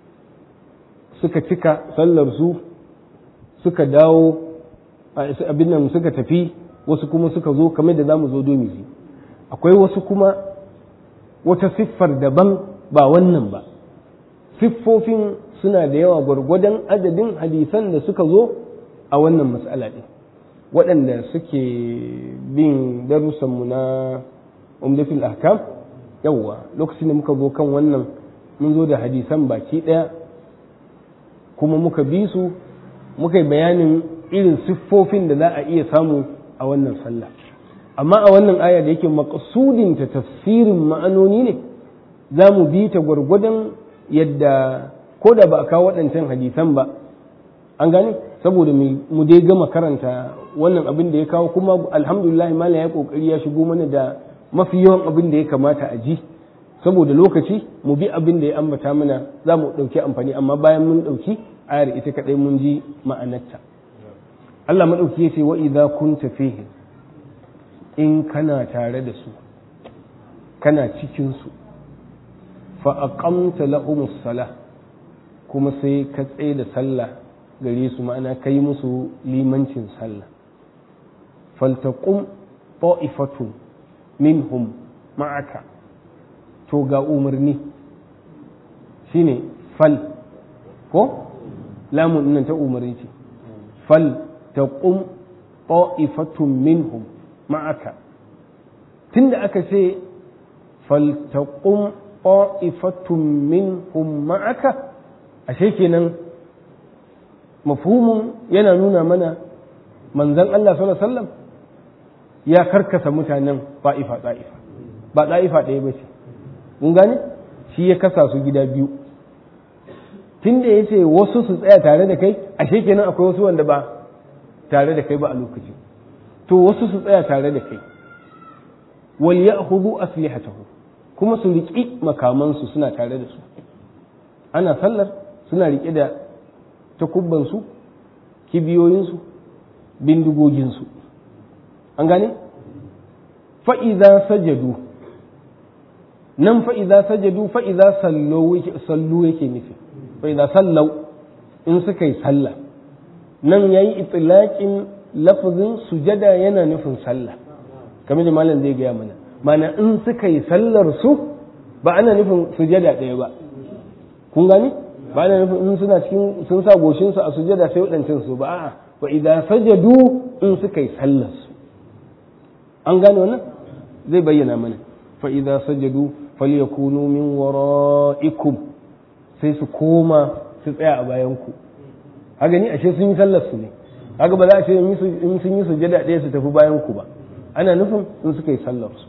suka cika sallar su suka dawo abin nan suka tafi wasu kuma suka zo kamar da zamu zo domin shi akwai wasu kuma wata siffar daban ba wannan ba siffofin suna da yawa gwargwadon adadin hadisan da suka zo a wannan mas'ala ɗin waɗanda suke bin darussanmu na umdatul ahkam yawwa lokacin da muka zo kan wannan mun zo da hadisan baki ɗaya kuma muka bi su muka yi bayanin irin siffofin da za a iya samu a wannan sallah amma a wannan aya da yake maqsudin ta tafsirin ma'anoni ne za mu bi ta gwargwadon yadda ko da ba a kawo waɗancan hadisan ba an gane saboda mu dai gama karanta wannan abin da ya kawo kuma alhamdulillah malam ya kokari ya shigo mana da mafi yawan abin da ya kamata a ji saboda lokaci mu bi abin da ya ambata mana za mu ɗauki amfani amma bayan mun ɗauki ayar ita kaɗai mun ji ma'anarta Allah maɗauki ya ce wa idza kunta fihi in kana tare da su kana cikin su fa aqamta lahumus salah kuma sai ka tsaye da sallah gare su ma'ana kai musu limancin sallah faltaqum ta'ifatun minhum ma'aka to ga umarni shine fal ko lamun nan ta umarni ce fal taqum ta'ifatun minhum ma'aka tunda aka ce fal taqum ta'ifatun minhum ma'aka ashe kenan mafhumun yana nuna mana manzon Allah sallallahu alaihi wasallam ya karkasa mutanen ta'ifa ba ta'ifa ɗaya ba ce mun gane shi ya kasa su gida biyu tunda ya ce wasu su tsaya tare da kai ashe kenan akwai wasu wanda ba tare da kai ba a lokaci to wasu su tsaya tare da kai wal ya'khudhu aslihatahu kuma su riƙi makamansu suna tare da su ana sallar suna riƙe da takubbansu kibiyoyinsu bindigoginsu an gane fa'iza sajadu nan fa'iza sajadu fa'iza sallu yake nufi fa'iza sallau in suka yi sallah nan ya yi itilaƙin lafazin sujada yana nufin sallah kamar da malam zai gaya mana mana in suka yi sallar su ba ana nufin sujada ɗaya ba kun gani ba ana nufin in suna cikin sun sa goshin su a sujada sai waɗancan su ba a'a wa idza sajadu in suka yi sallar su an gane wannan zai bayyana mana fa idza sajadu falyakunu min wara'ikum sai su koma su tsaya a bayan ku a gani ashe sun yi sallar su ne haka ba za a ce in sun yi sujada ɗaya su tafi bayan ku ba ana nufin in suka yi sallar su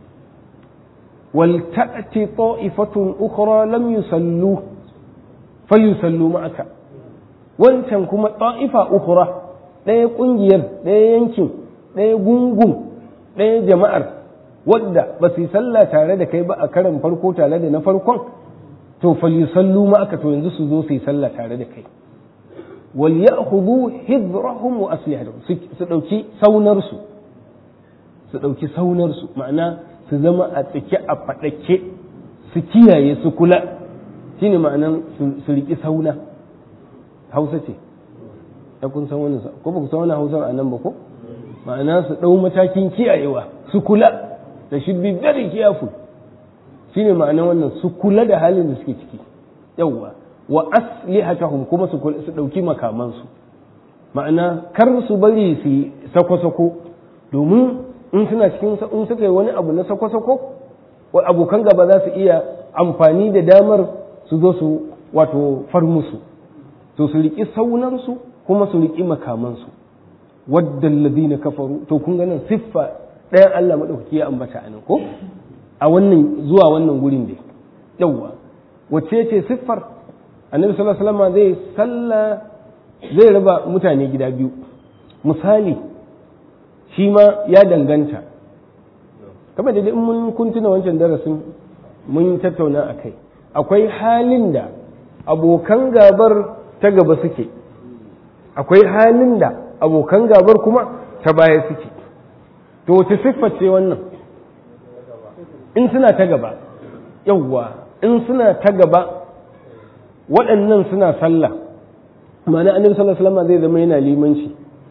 wal ta'ti ta'ifatun ukhra lam yusallu falyusallu ma'aka wancan kuma ta'ifa ukhra ɗaya kungiyar ɗaya yankin ɗaya gungun ɗaya jama'ar wadda ba su yi sallah tare da kai ba a karan farko tare da na farkon to falyusallu ma'aka to yanzu su zo su yi sallah tare da kai wal ya'khudhu hidrahum wa aslihatahum su dauki saunarsu su dauki saunarsu ma'ana su zama a tsike a fadake su kiyaye su kula shine ma'anan su riki sauna Hausa ce ya kun san wannan ko ba ku san wannan Hausar anan ba ko ma'ana su dau matakin kiyayewa su kula da should be very careful shine ma'anan wannan su kula da halin da suke ciki yawwa wa aslihatahum kuma su dauki makamansu ma'ana kar su bari su sako-sako domin in suna cikin in suka yi wani abu na sako-sako wa abokan gaba za su iya amfani da damar su zo su wato far musu to su riki saunarsu kuma su riki makamansu wadda alladhina kafaru to kun ganin siffa ɗayan Allah madaukaki ya ambata anan ko a wannan zuwa wannan gurin dai yawwa wacce ce siffar annabi sallallahu alaihi wasallam zai raba mutane gida biyu misali shi ma ya danganta kamar da in mun kuntuna wancan darasin mun tattauna akai akwai halin da abokan gabar ta gaba suke akwai halin da abokan gabar kuma ta baya suke to wace siffar ce wannan in suna ta gaba yawwa in suna ta gaba waɗannan suna sallah ma'ana annabi sallallahu alaihi wasallam zai zama yana limanci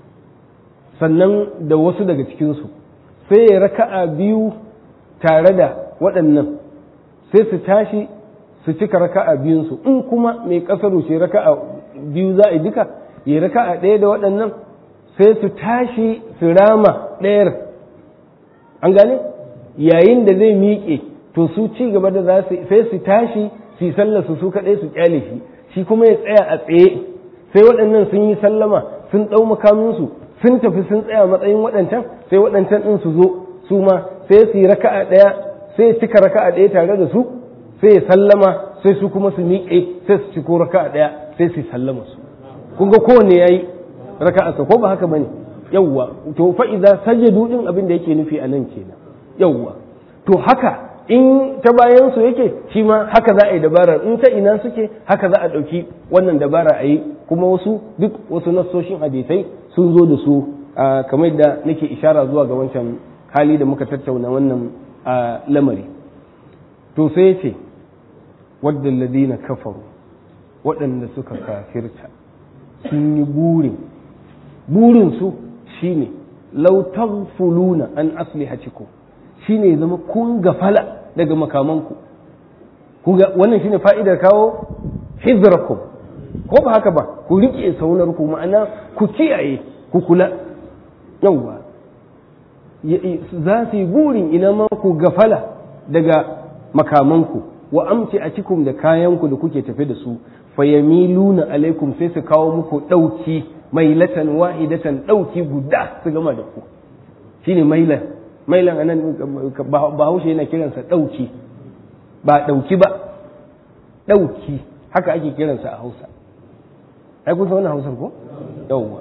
sannan da wasu daga cikinsu sai ya raka'a biyu tare da waɗannan sai su tashi su cika raka'a biyunsu in kuma mai kasaru ce raka'a biyu za a yi duka ya raka'a ɗaya da waɗannan sai su tashi su rama ɗayar an gane yayin da zai miƙe to su ci gaba da za su sai su tashi su sallar su kaɗai su kyale shi kuma ya tsaya a tsaye sai waɗannan sun yi sallama sun ɗau makaminsu sun tafi sun tsaya matsayin waɗancan sai waɗancan ɗin su zo su ma sai su yi raka'a ɗaya sai ya cika raka'a ɗaya tare da su sai ya sallama sai su kuma su miƙe sai su ciko raka'a ɗaya sai su sallama su kun ga kowanne yayi raka'arsa ko ba haka bane yawwa to fa idza sajadu din abin da yake nufi a nan kenan yawwa to haka in ta bayan su yake shi ma haka za a yi dabarar in ta ina suke haka za a ɗauki wannan dabara a yi kuma duk wasu nassoshin hadisai sun zo da su kamar da nake ishara zuwa ga wancan hali da muka tattauna wannan lamari to sai ce wadda ladina kafaru waɗanda suka kafirta sun yi burin su shine law taghfuluna an aslihatikum shine zama kun gafala daga makamanku wannan shine fa'idar kawo hizrakum ko ba haka ba ku rike saunarku ma'ana ku kiyaye ku kula yawwa za su yi burin ina ma ku gafala daga makamanku wa amci a cikin da kayanku da kuke tafe da su fayamiluna alaikum sai su kawo muku ɗauki mailatan wahidatan ɗauki guda su gama da ku shine mailan anan bahaushe yana kiransa ɗauki ba ɗauki ba ɗauki haka ake kiransa a hausa ai kun san wannan hausar ko yawwa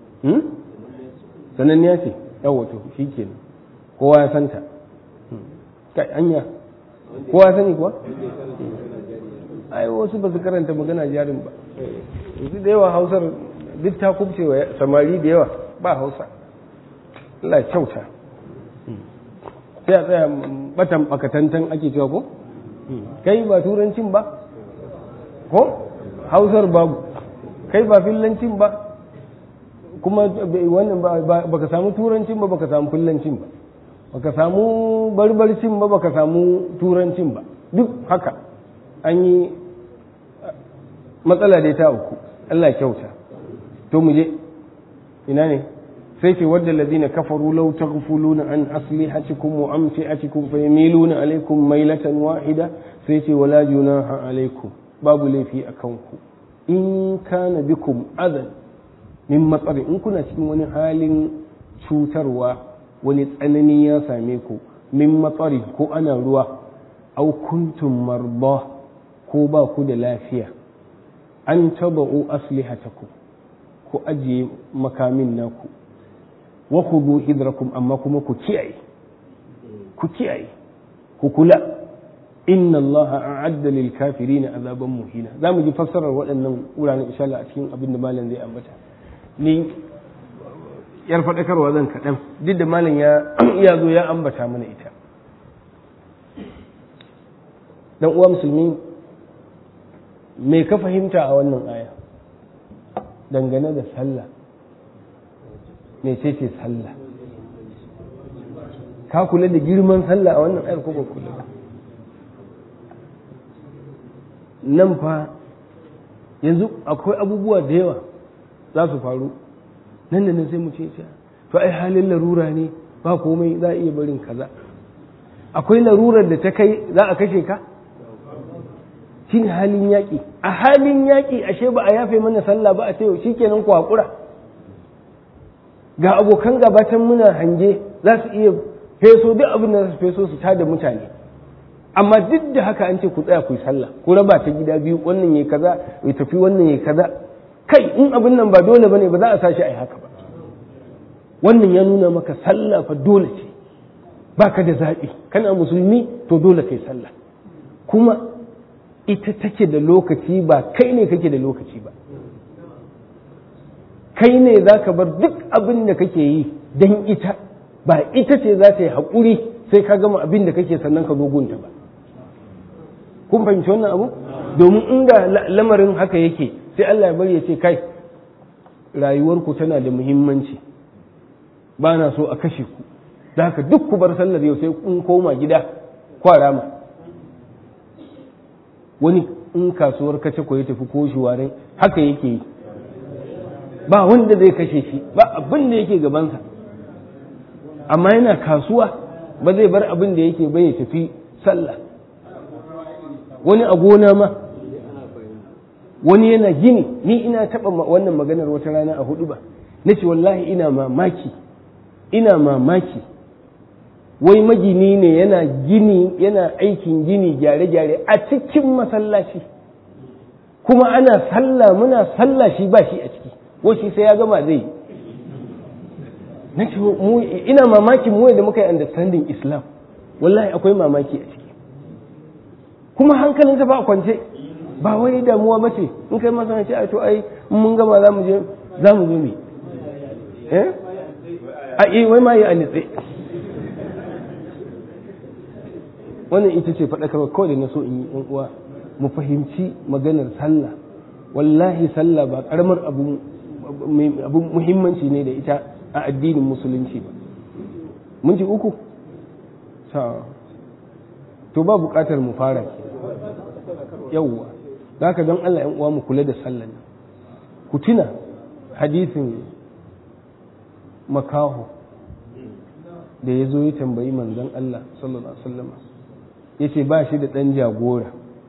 sananniya ce yawwa to shi kenan kowa ya santa kai anya kowa ya sani kuwa ai wasu ba su karanta magana jarin ba yanzu da yawa hausar duk ta kubce wa samari da yawa ba hausa Allah ya kyauta sai a tsaya batan bakatantan ake cewa ko kai ba turancin ba ko hausar babu kai ba fillancin ba kuma wannan ba ka samu turancin ba ka samu fillancin ba baka samu barbarcin ba baka samu turancin ba, duk haka an yi matsala da ta uku. Allah kyauta. To mu je ina ne sai ce wadda ladina kafaru law taghfuluna an aslihatikum wa amtiatikum fayamiluna alaykum mailatan wahida, sai ce wala junaha alaykum, babu laifi akan ku in kana bikum adan min matsari, in kuna cikin wani halin cutarwa, wani tsanani ya same ku, min matsari ko ana ruwa, au kuntum marda ko ba ku da lafiya, an taba'u aslihatakum, ku ajiye makamin naku, wa khudhu hidrakum, amma kuma ku kiyaye, ku kula, inna Allah a'adda lil kafirin azaban muhina. Zamu ji fassarar waɗannan wuraren insha Allah a cikin abin da malam zai ambata. Ni yar faɗakarwa zan kaɗan, duk da malam ya zo ya ambata mana ita. Dan uwa musulmi, me ka fahimta a wannan aya dangane da sallah? Mece ce sallah? Ka kula da girman sallah a wannan ayar ko ba kula ba? Nan fa yanzu akwai abubuwa da yawa za su faru, nan da nan sai mu ce to ai halin larura ne, ba komai, za a iya barin kaza. Akwai larurar da ta kai za a kashe ka? Shine halin yaƙi. A halin yaƙi ashe ba a yafe mana sallah ba, a ce shi kenan ku haƙura. Ga abokan gabatan muna hange za su iya feso duk abin da su feso su tada mutane, amma duk da haka an ce ku tsaya ku yi sallah, ku raba ta gida biyu, wannan yayi kaza ya tafi, wannan yayi kaza. Kai in abin nan ba dole bane, ba za a sashi ai haka ba. Wannan ya nuna maka sallah fa dole ce, baka da zaɓi. Kana musulmi to dole kai sallah, kuma ita take da lokaci, ba kai ne kake da lokaci ba. Kai ne za ka bar duk abin da kake yi don ita, ba ita ce za ta yi haƙuri sai ka gama abin da kake sannan ka zo gunta ba. Kun fahimci wannan abu? Domin inda lamarin haka yake sai Allah ya bari ya ce kai rayuwarku tana da muhimmanci, ba na so a kashe ku, da haka duk ku bar sallar yau sai kun koma gida kwara ma. Wani in kasuwar kace ko ya tafi ko shuwarai haka yake yi, ba wanda zai kashe shi, ba abin da yake gabansa, amma yana kasuwa ba zai bar abin da yake bai tafi sallah. Wani a gona ma, wani yana gini. Ni ina taɓa wannan maganar wata rana a hudu ba, na ce wallahi ina mamaki wai magini ne yana gini, yana aikin gini, gyare-gyare a cikin masallaci, kuma ana sallah, muna sallah, shi ba shi a ciki, wasu sai ya gama zai. Na ce ina mamakin mu da muka yi understanding Islam, wallahi akwai mamaki a ciki, kuma hankalin ta ba kwance, ba wai damuwa ba ce. In kai masa ce ai to ai mun gama za mu zo mu wai ma yi a nitse. Wannan ita ce faɗakarwa kawai da na so in yi ɗan uwa, mu fahimci maganar sallah. Wallahi sallah ba ƙaramar abu muhimmanci ne da ita a addinin musulunci ba. Mun ji uku? To ba buƙatar mu fara ke. Yawwa, za ka don Allah ‘yan uwa mu kula da sallah. Ku tuna hadisin makaho da ya zo ya tambayi manzon Allah sallallahu alaihi wasallam, ya ce ba shi da ɗan jagora,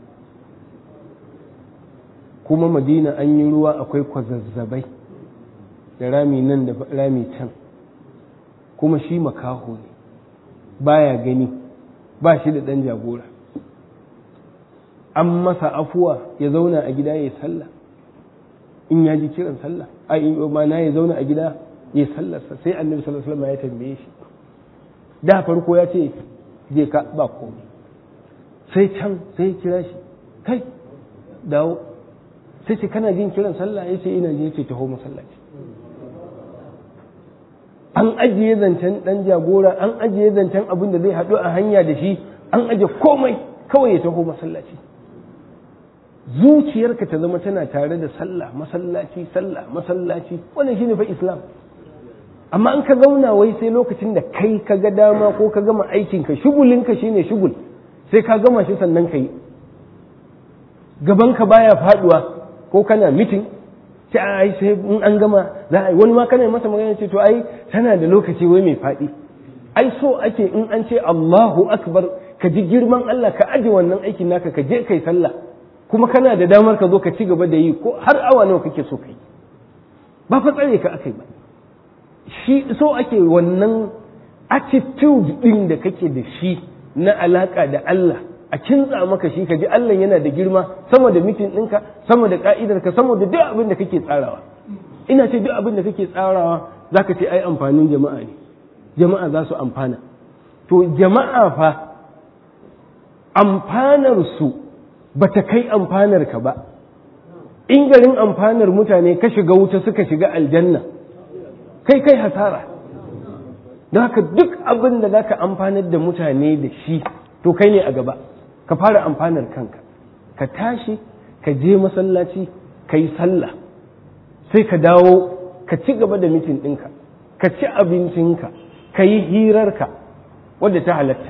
kuma Madina an yi ruwa, akwai kwazazzabai da rami nan da rami can, kuma shi makaho ne, baya gani, ba shi da ɗan jagora. An masa afuwa ya zauna a gida ya sallah in ya ji kiran sallah, mana ya zauna a gida ya sallarsa. Sai annabi sallallahu alaihi wasallam ya tambaye shi, da farko ya ce je ka ba komai, sai can sai ya kira shi, kai dawo, sai ce kana jin kiran sallah? Ya ce ina ji. Ya ce taho masallaci. An ajiye zancen dan jagora, an ajiye zancen abin da zai haɗu a hanya da shi, an ajiye komai, kawai ya taho masallaci. Zuciyarka ta zama tana tare da sallah, masallaci, sallah, masallaci. Wannan shine fa Islam. amma in ka zauna wai sai lokacin da kai ka ga dama ko ka gama aikinka shugulinka shine shugul sai ka gama shi sannan ka yi gabanka baya faduwa ko kana mitin ce ai sai in an gama za a yi wani ma kana masa magana ce to ai tana da lokaci wai mai faɗi ai so ake in an ce Allahu akbar ka ji girman Allah ka aje wannan aikin naka ka je kai sallah kuma kana da damar ka zo ka ci gaba da yi ko har awa nawa kake so kai ba fa tsare ka akai ba shi so ake wannan attitude din da kake da shi na alaka da Allah a kintsa maka shi ka ji Allah yana da girma sama da mitin ɗinka sama da ka'idarka sama da duk abin da kake tsarawa ina ce duk abin da kake tsarawa zaka ce ai amfanin jama'a ne jama'a za su amfana to jama'a fa amfanar su bata kai amfanar ka ba in garin amfanar mutane ka shiga wuta suka shiga aljanna kai hasara don haka duk abin da zaka amfanar da mutane da shi to kai ne a gaba ka fara amfanar kanka ka tashi ka je masallaci ka yi sallah sai ka dawo ka ci gaba da mitin ɗinka ka ci abincinka ka yi hirarka wadda ta halatta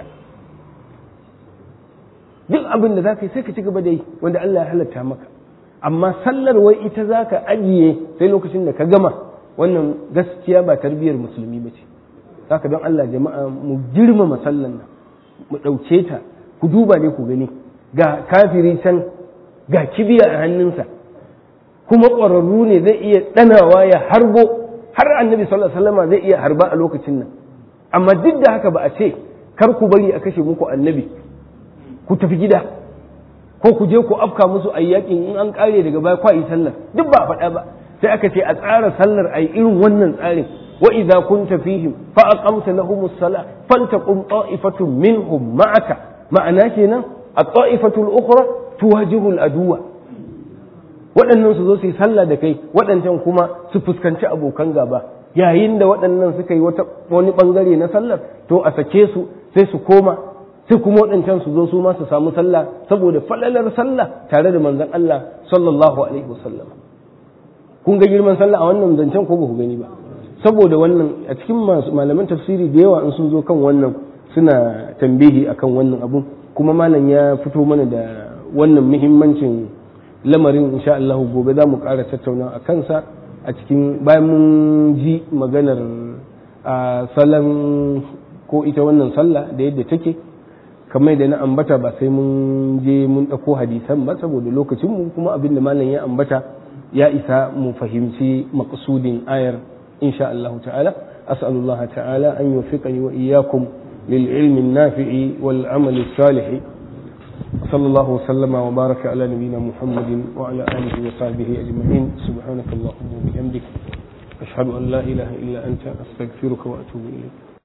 duk abin da za ka yi sai ka ci gaba da yi wanda Allah ya halatta maka amma sallar wai ita za ka ajiye sai lokacin da ka gama wannan gaskiya ba tarbiyyar musulmi ba ce za ka don Allah jama'a mu girmama sallan nan mu ɗauke ta ku duba ne ku gani ga kafiri can ga kibiya a hannunsa kuma ƙwararru ne zai iya ɗanawa ya harbo har annabi sallallahu alaihi wasallam zai iya harba a lokacin nan amma duk da haka ba a ce kar ku bari a kashe muku annabi ku tafi gida ko ku je ku afka musu ayyakin in an kare daga baya kwa yi sallar duk ba faɗa ba sai aka ce a tsara sallar a irin wannan tsarin wa idza kunta fihim fa aqamta lahumus sala faltaqum ta'ifatun minhum ma'aka ma'ana kenan at-ta'ifatu al-ukhra tuwajihu al-aduwa waɗannan su zo su yi sallah da kai waɗancan kuma su fuskanci abokan gaba yayin da waɗannan suka yi wani ɓangare na sallar to a sake su sai su koma sai kuma waɗancan su zo su ma su samu sallah saboda falalar sallah tare da manzon Allah sallallahu alaihi wasallam kun ga girman sallah a wannan zancen ko ba ku gani ba saboda wannan a cikin malaman tafsiri da yawa in sun zo kan wannan suna tambihi akan wannan abun kuma malam ya fito mana da wannan muhimmancin lamarin insha Allah gobe za mu ƙara tattauna a kansa a cikin bayan mun ji maganar salon ko ita wannan sallah da yadda take kamar da na ambata ba sai mun je mun ɗauko hadisan ba saboda lokacinmu kuma abin da malam ya ambata ya isa mu fahimci maqsudin ayar insha Allah ta'ala as'alullah ta'ala an yufiqani wa iyyakum lil ilmi an-nafi'i wal amali as-salih sallallahu sallama wa baraka ala nabiyyina muhammadin wa ala alihi wa sahbihi ajma'in subhanakallahumma wa bihamdik ashhadu an la ilaha illa anta astaghfiruka wa atubu ilayk